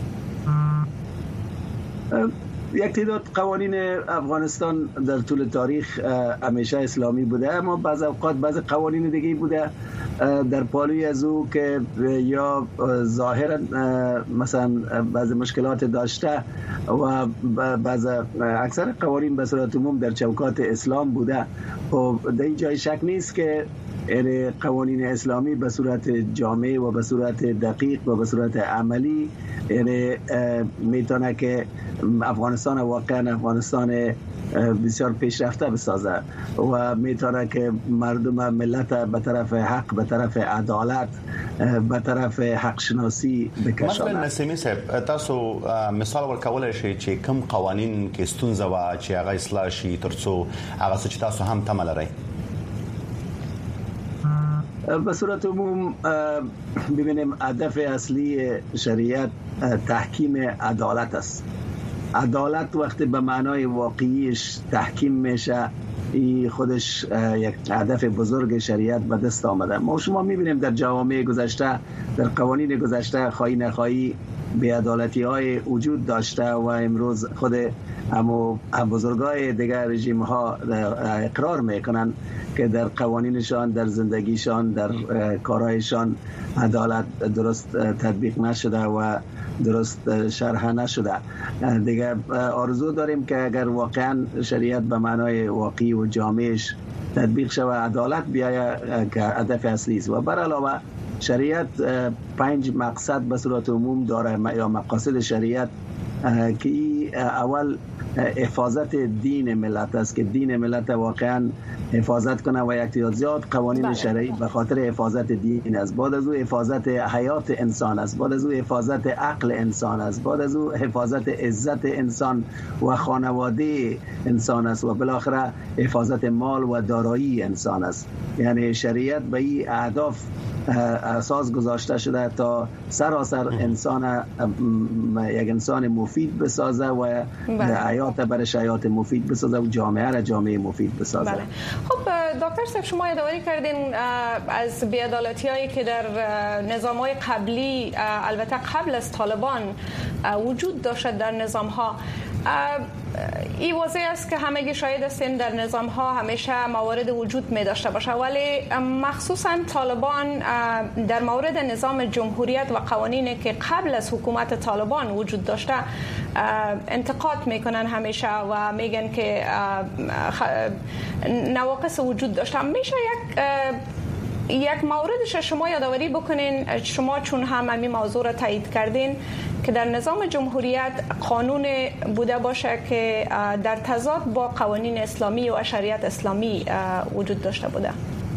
یک تعداد قوانین افغانستان در طول تاریخ همیشه اسلامی بوده، اما بعض اوقات بعض قوانین دیگه بوده در پالوی از او که یا ظاهرا مثلا بعض مشکلات داشته و بعض اکثر قوانین به صورت عموم در چوکات اسلام بوده. و در این جای شک نیست که یعنی قوانین اسلامی به صورت جامع و به صورت دقیق و به صورت عملی یعنی میتونه که افغانستان واقعا افغانستان بسیار پیشرفته بسازه و میتونه که مردم ملت به طرف حق، به طرف عدالت، به طرف حق شناسی بکشاند. مثلا نسیمی صاحب، تاسو مثال ورکولای شئ چې کوم قوانین کې ستونزه و چې هغه اصلاح شي ترڅو هغه چې تاسو هم تمه لرئ؟ به صورت عموم ببینیم هدف اصلی شریعت تحکیم عدالت است. عدالت وقتی به معنای واقعیش تحکیم میشه، این خودش یک هدف بزرگ شریعت به دست آمده. ما شما میبینیم در جوامع گذشته، در قوانین گذشته خواهی نخواهی بی‌عدالتی های وجود داشته و امروز خود همو بزرگای دیگر رژیم ها اقرار میکنن که در قوانینشان، در زندگیشان، در کارهایشان عدالت درست تطبیق نشده و درست شرح نشده. دیگه آرزو داریم که اگر واقعا شریعت به معنای واقعی و جامعش تطبیق شود، عدالت بیاید که هدف اصلی است. و بر علاوه شریعت 5 مقصد به صورت عموم داره یا مقاصد شریعت که اول حفاظت دین ملت است که دین ملت واقعا حفاظت کنه و یک تعداد زیاد قوانین شرعی به خاطر حفاظت دین است. بعد از او حفاظت حیات انسان است، بعد از او حفاظت عقل انسان است، بعد از او حفاظت عزت انسان و خانواده انسان است و بالاخره حفاظت مال و دارایی انسان است. یعنی شریعت به این اهداف اساس گذاشته شده تا سراسر انسان یک انسان مفید بسازه و حیات برش حیات مفید بسازه و جامعه را جامعه مفید بسازه. بله. خب دکتر صاحب شما یادآوری کردین از بی‌عدالتی‌هایی که در نظام‌های قبلی البته قبل از طالبان وجود داشت در نظام‌ها. این واضح است که همگی شاهد هستیم در نظام ها همیشه موارد وجود می داشته باشه، ولی مخصوصا طالبان در مورد نظام جمهوریت و قوانینی که قبل از حکومت طالبان وجود داشته انتقاد میکنن همیشه و میگن که نواقص وجود داشته. میشه یک موردش شما یادآوری بکنین، شما چون هم همین موضوع را تایید کردین که در نظام جمهوریت قانون بوده باشه که در تضاد با قوانین اسلامی و شریعت اسلامی وجود داشته بوده؟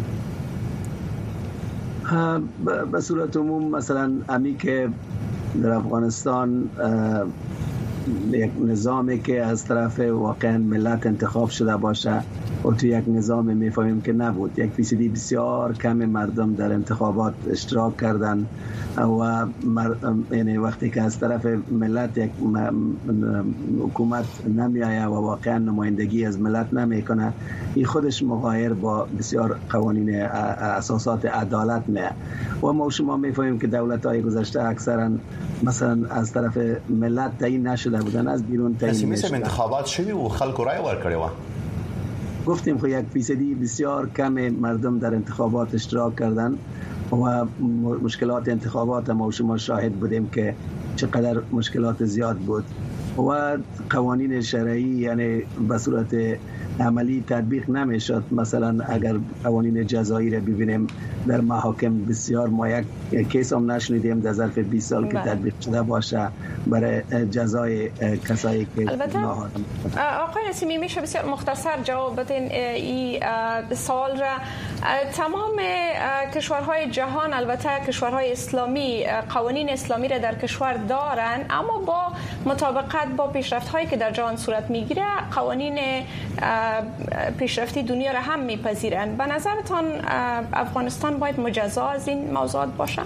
به صورت عموم مثلا امی که در افغانستان یک نظامی که از طرف واقعا ملت انتخاب شده باشه و تو یک نظام میفهمیم که نبود. 1% بسیار کم مردم در انتخابات اشتراک کردن و یعنی وقتی که از طرف ملت یک حکومت نمیآید و واقعا نمایندگی از ملت نمیکنه، این خودش مغایر با بسیار قوانین اساسات عدالت نه. و ما شما میفهمیم که دولت‌های گذشته اکثرا مثلا از طرف ملت تعیین نشده بودن، از بیرون تعیین میشه. انتخابات شوی و خلق رای ورکړي و گفتیم خو 1% بسیار کم مردم در انتخابات اشتراک کردن و مشکلات انتخابات ما شما شاهد بودیم که چقدر مشکلات زیاد بود و قوانین شرعی یعنی به صورت عملی تطبیق نمیشد. مثلا اگر قوانین جزایی را ببینیم در محاکم بسیار ما یک کیس هم نشنیدیم در ظرف 20 سال که تطبیق شده باشه برای جزای کسایی که البته آقای نسیمی میشه بسیار مختصر جواب بدین این سوال را؟ تمام کشورهای جهان البته کشورهای اسلامی قوانین اسلامی را در کشور دارن، اما با مطابقت با پیشرفت‌هایی که در جهان صورت میگیره قوانین پیشرفتی دنیا را هم میپذیرن. به نظرتان افغانستان باید مجزا از این موضوعات باشه؟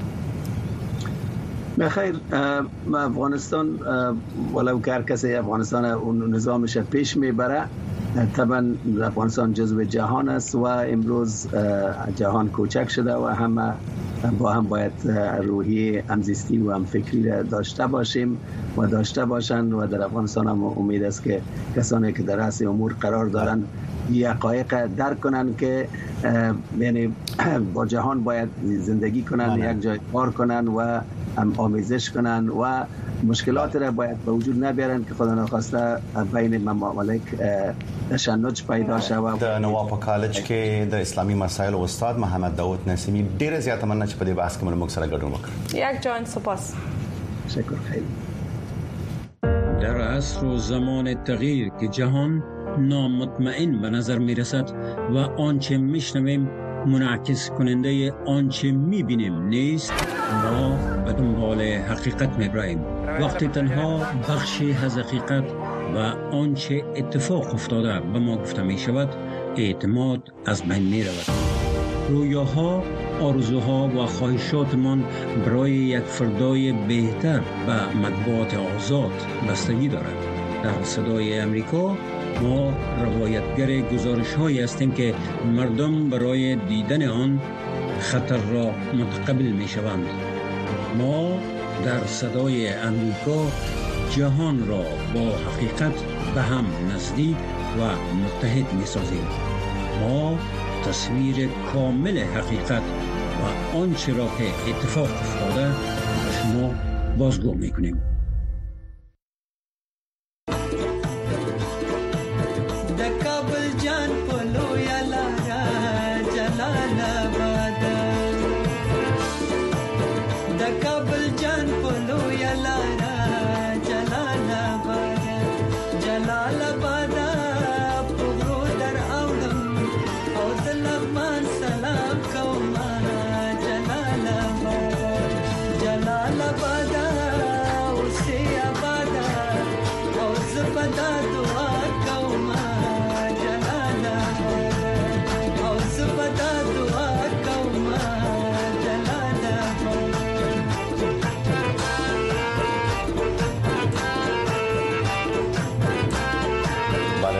بخیر، افغانستان ولو که هر کسی افغانستان اون نظامش پیش میبره، طبعا افغانستان جزو جهان است و امروز جهان کوچک شده و همه با هم باید روحی همزیستی و هم فکری را داشته باشیم و داشته باشند و در افغانستان هم امید است که کسانی که در رأس امور قرار دارن این حقایق درک کنن که یعنی با جهان باید زندگی کنن، یک جای کار کنن و آمیزش کنن و مشکلات را باید به وجود نبیارن که خدا نخواسته بین ممالک تشنج پیدا شوه. د نواب کالج کې د اسلامي مسایل استاد محمد داود نسیمی ډیر زیات مننه چې په دې بحث کې موږ سره ګډون وکړ. یک جان سپاس. شکر خیلی. در عصر و زمان تغییر که جهان نامطمئن به نظر می رسد و آنچه می شنویم منعکس کننده آنچه می بینیم نیست، ما به دنبال حقیقت می براییم. وقتی تنها بخشی از حقیقت و آنچه اتفاق افتاده به ما گفته می شود، اعتماد از بین می رود. رویاها، آرزوها و خواهشاتمان برای یک فردای بهتر و مطبوعات آزاد بستگی دارد. در صدای امریکا ما روایتگر گزارش‌هایی هستیم که مردم برای دیدن آن خطر را متقبل می‌شوند. ما در صدای امریکا جهان را با حقیقت به هم نزدیک و متحد می‌سازیم. ما تصویر کامل حقیقت و آنچه را که اتفاق افتاده به شما بازگو می‌کنیم.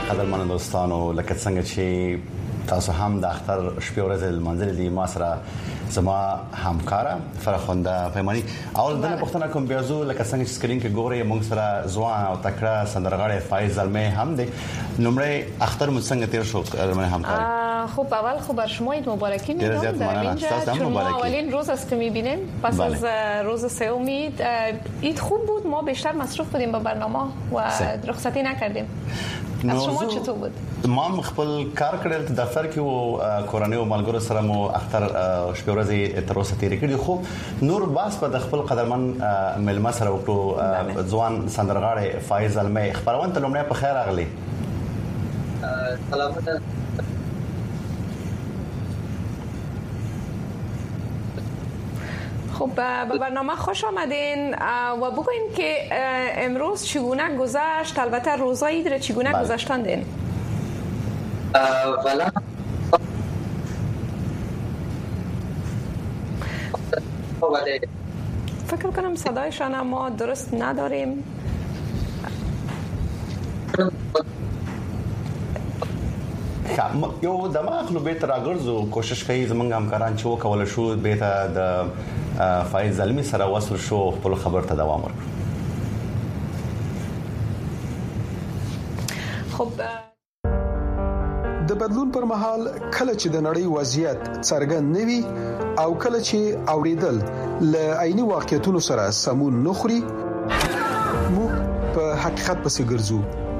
قدرمن دوستانو لکه څنګه چې تاسو هم د اختر شپې ورځې منځل دي ما سره زما همکارا فرخنده پیمانی اول دنه پښتنه کوم بیازو لکه څنګه چې سکرین کې ګوري موږ سره ځوان او تکړه سندرغاړی فایز زلمه هم دی نمره اختر مو څنګه تیر شو من همکار خب اول خب بر شما عید مبارکی میگم در اینجا چون اولین روز است که میبینیم پس از روز سوم عید خوب بود ما بیشتر مصروف بودیم با برنامه و رخصتی نکردیم از شما چطور بود ما خپل کار کړل د دفتر کې او کورنۍ او ملګرو سره مو اختر شپې ورځې تر اوسه تیر کړی خو نور باس په خپل قدرمن ملما سره وکړو ځوان سندرغاړی فایز زلمه خبرونه ته لومړی په خیر راغلی سلامونه خب به برنامه خوش آمدین و بگوین که امروز چگونه گذشت البته روزای عید را چگونه گذشتاندین والا فکر کنم صدایشان ما درست نداریم یو د ماخلو به تر اگرزو کوشش کوي زمونږ همکاران چې وکول شو به ته د فایز زلمی سره وصل شو خپل خبر ته دوام ورکړو خب د بدلون پر مهال کله چې د نړۍ وضعیت څرګند نوي او کله چې اوریدل ل عیني واقعیتونو سره سمون نخري موږ په حقیقت پسې ګرځو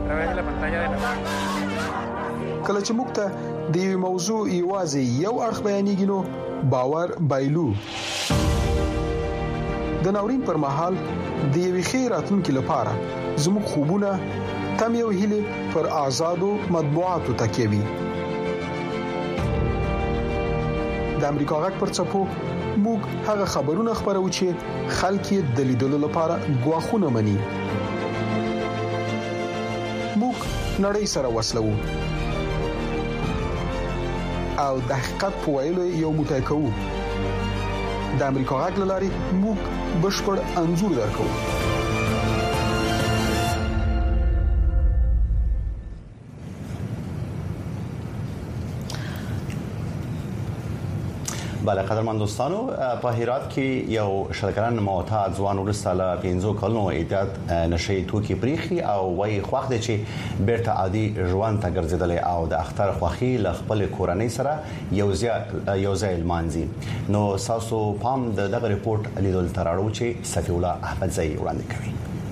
کله چې موږ ته د یو موضوع ایوازي یو اړخ بیانېږي نو باور بایلو د ناورین پر مهال د یوې خیراتونکو لپاره زموږ خوبونه تم یو هیله پر آزادو مطبوعاتو تکیوي د امریکا غږ پر چپو موږ هغه خبرونه خبرو چې خلک یې د لیدلو لپاره غواخونه مني موږ نړۍ سره وصلو او د حقیقت په ویلو یو موټی کوو د امریکا غږ لاري موږ بشپړ انزور درکو بله قدرمن دوستانو په هرات کې یو شلګران معتاد ځوان ورساله 15 کلونو اعداد نشي توکي پریخي او وای خوښ دي چې بیرته عادي ژوند ته ګرځیدل او د اختر خوخي ل خپل کورنۍ سره یو ځای المانزي نو تاسو پام دغه ریپورت لیدل تراړو چې صفی الله احمدزئی وړاندې کوي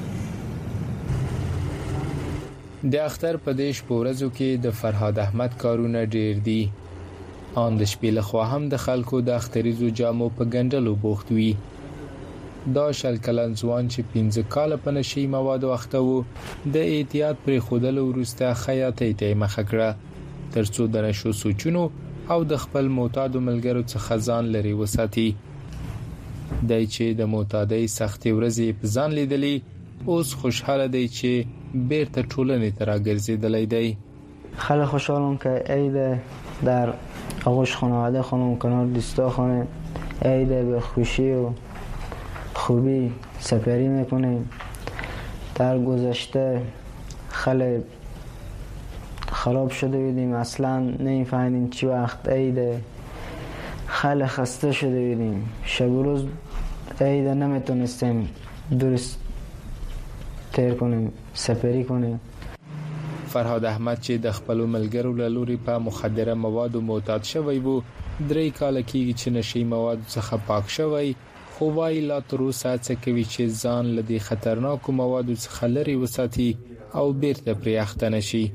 د اختر په دیش پورزو کې د فرهاد احمد کارونه ډیر دي ان د شپې له خوا هم د خلکو د اختریزو جامو په ګندلو بوخت وي دا شل کلن ځوان چې 15 کال په نشي مواد وخته وو د احتیاط پر خودلو ورسته خیاطۍ ته مخه کړه ترڅو د نشو سوچونو او د خپل معتاد ملګرو څخه ځان لري وساتي دای چې د معتادۍ سختي ورځې په ځان لیدلې اوس خوشاله دی چې بیرته ټولنې ته راګرځیدلی دی خیلی خوشحالم که عید در آغوش خانواده خانم کنار دوستا خانه عید به خوشی و خوبی سپری میکنیم در گذشته خیلی خراب شده بودیم اصلا نمیفهمیدیم چی وقت عیده خیلی خسته شده بودیم شب و روز عیده نمیتونستیم درست تیر کنیم سپری کنیم فرهاد احمد چې د خپل ملګرو له لوري په مخدره موادو معتاد شوی وو 3 کال کېږي چې نشي مواد څخه پاک شوی خو وايي لا تر اوسه څه کوي چې ځان له دې خطرناکو موادو څخه لري وساتي او بیرته پرې اخته نشي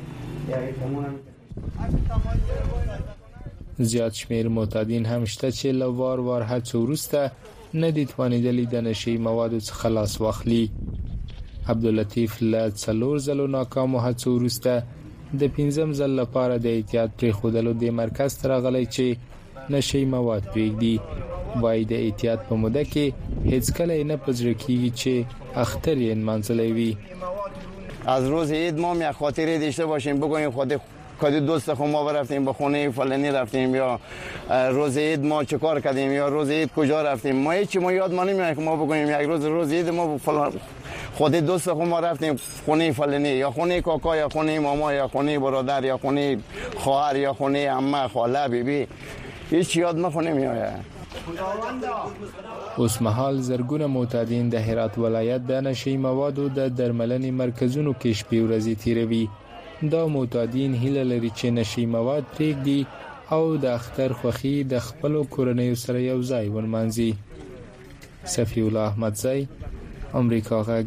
زیات شمیر معتادین هم شته چې لوار وار هڅو وروسته نه دي توانیدلي د نشي موادو څخه لاس واخلي عبداللطیف له څلور ځلو ناکامو هڅو وروسته د 15م ځل لپاره د احتیاط پرې خودلو د مرکز ته راغلی چې نشي مواد پرېږدي وای د احتیاط په موده کې هیڅ کله نه پزړه کیږي چې اختر یې منځلې وي از روز عید ما یک خاطره داشته باشیم بگوییم خود کدی دوست خو ما رفتیم به خونه فلانی رفتیم یا روز عید ما چه کار کردیم یا روز عید کجا رفتیم ما هیچ ما یاد ما نمیاد که ما بگوییم یک روز عید ما فلان خود دوست خو ما رفتیم خونه فلانی یا خونه کاکا یا خونه ماما یا خونه برادر یا خونه خواهر یا خونه عمه خاله بیبی هیچ یاد ما خو نمیاد. اوس مهال زرګونه معتادین د هرات ولایت د نشي موادو د درملنې مرکزونو کې شپې ورځې تیروي. دا معتادین هیله لري چې نشي مواد پرېږدي او د اختر خوښي د خپل کورنۍ سره یو ځای ونمانځي. صفی الله احمدزی، امریکا غږ.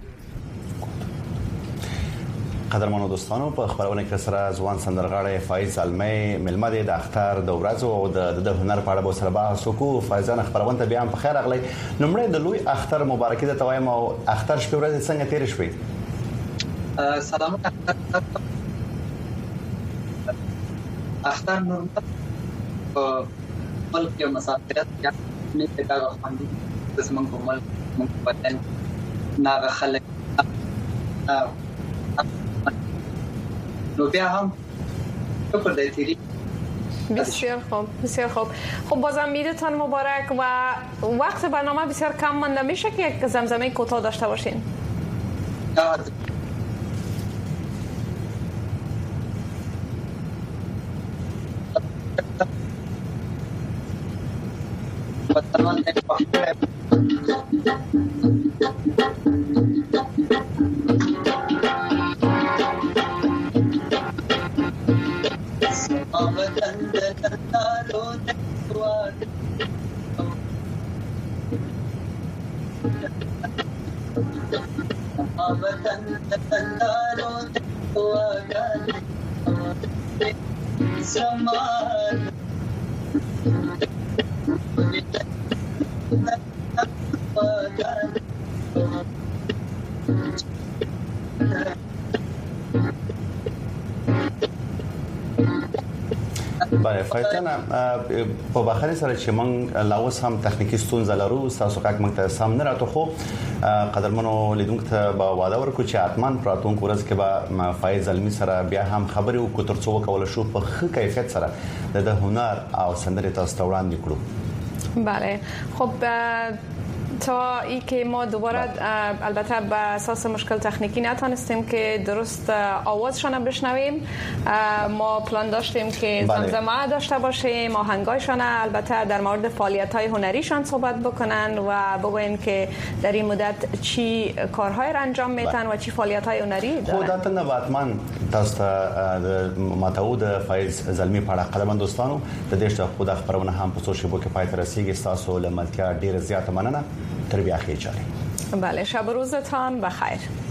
قدرمنو دوستانو په خبرونه کې سره ځوان سندرغاړی فایز زلمی ملمه د اختر د ورځو او د هنر په اړه به سره بحث وکړو. فایزان خبرونه ته بیا هم په خیر راغلی. لومړی د لوی اختر مبارکي د توایم او اختر شپې ورځې څنګه تیر شوې؟ سلام اختر نور په ملک یو مسافرت یا نه تکا خاندي د زمونږ په ملک موږ وطن ناغه خلک نو بیا هم پر دې تیری. بسیار خوب. خب بازم عیدتان مبارک و وقت برنامه بسیار کم مانده میشه که یک زمزمه کوتاه داشته باشین. بله فایتنه په بخاري سره چې موږ لاوس هم تخنیکی ستونزه لرو تاسو کاک موږ ته سم نه راته خو قدرمنو لیدونکو ته به وعده ورکو چې اتمن پراتون کورس کې به فایز زلمی سره بیا هم خبرې وکړو ترڅو وکول شو په ښه کیفیت سره د هنر او سندرې تاسو ته وړاندې کړو. بله خب تا ای که ما دوباره البته به اساس مشکل تکنیکی نتونستیم که درست آوازشان بشنویم. ما پلان داشتیم که زمزمه داشته باشیم، آهنگایشان البته در مورد فعالیت‌های هنریشان صحبت بکنن و بگوین که در این مدت چی کارهای را انجام میتن و چی فعالیت‌های هنری دارن. خودت نه واتمن تاسو متعود فایز زلمی په اړه قدرمن دوستانو د دې شته خود خبرونه هم په سوشل میډیا کې پای ته رسیدي. تاسو لملتیا ډیر زیات مننه. تر بیا خیر چاره. بله شب و روزتان بخیر.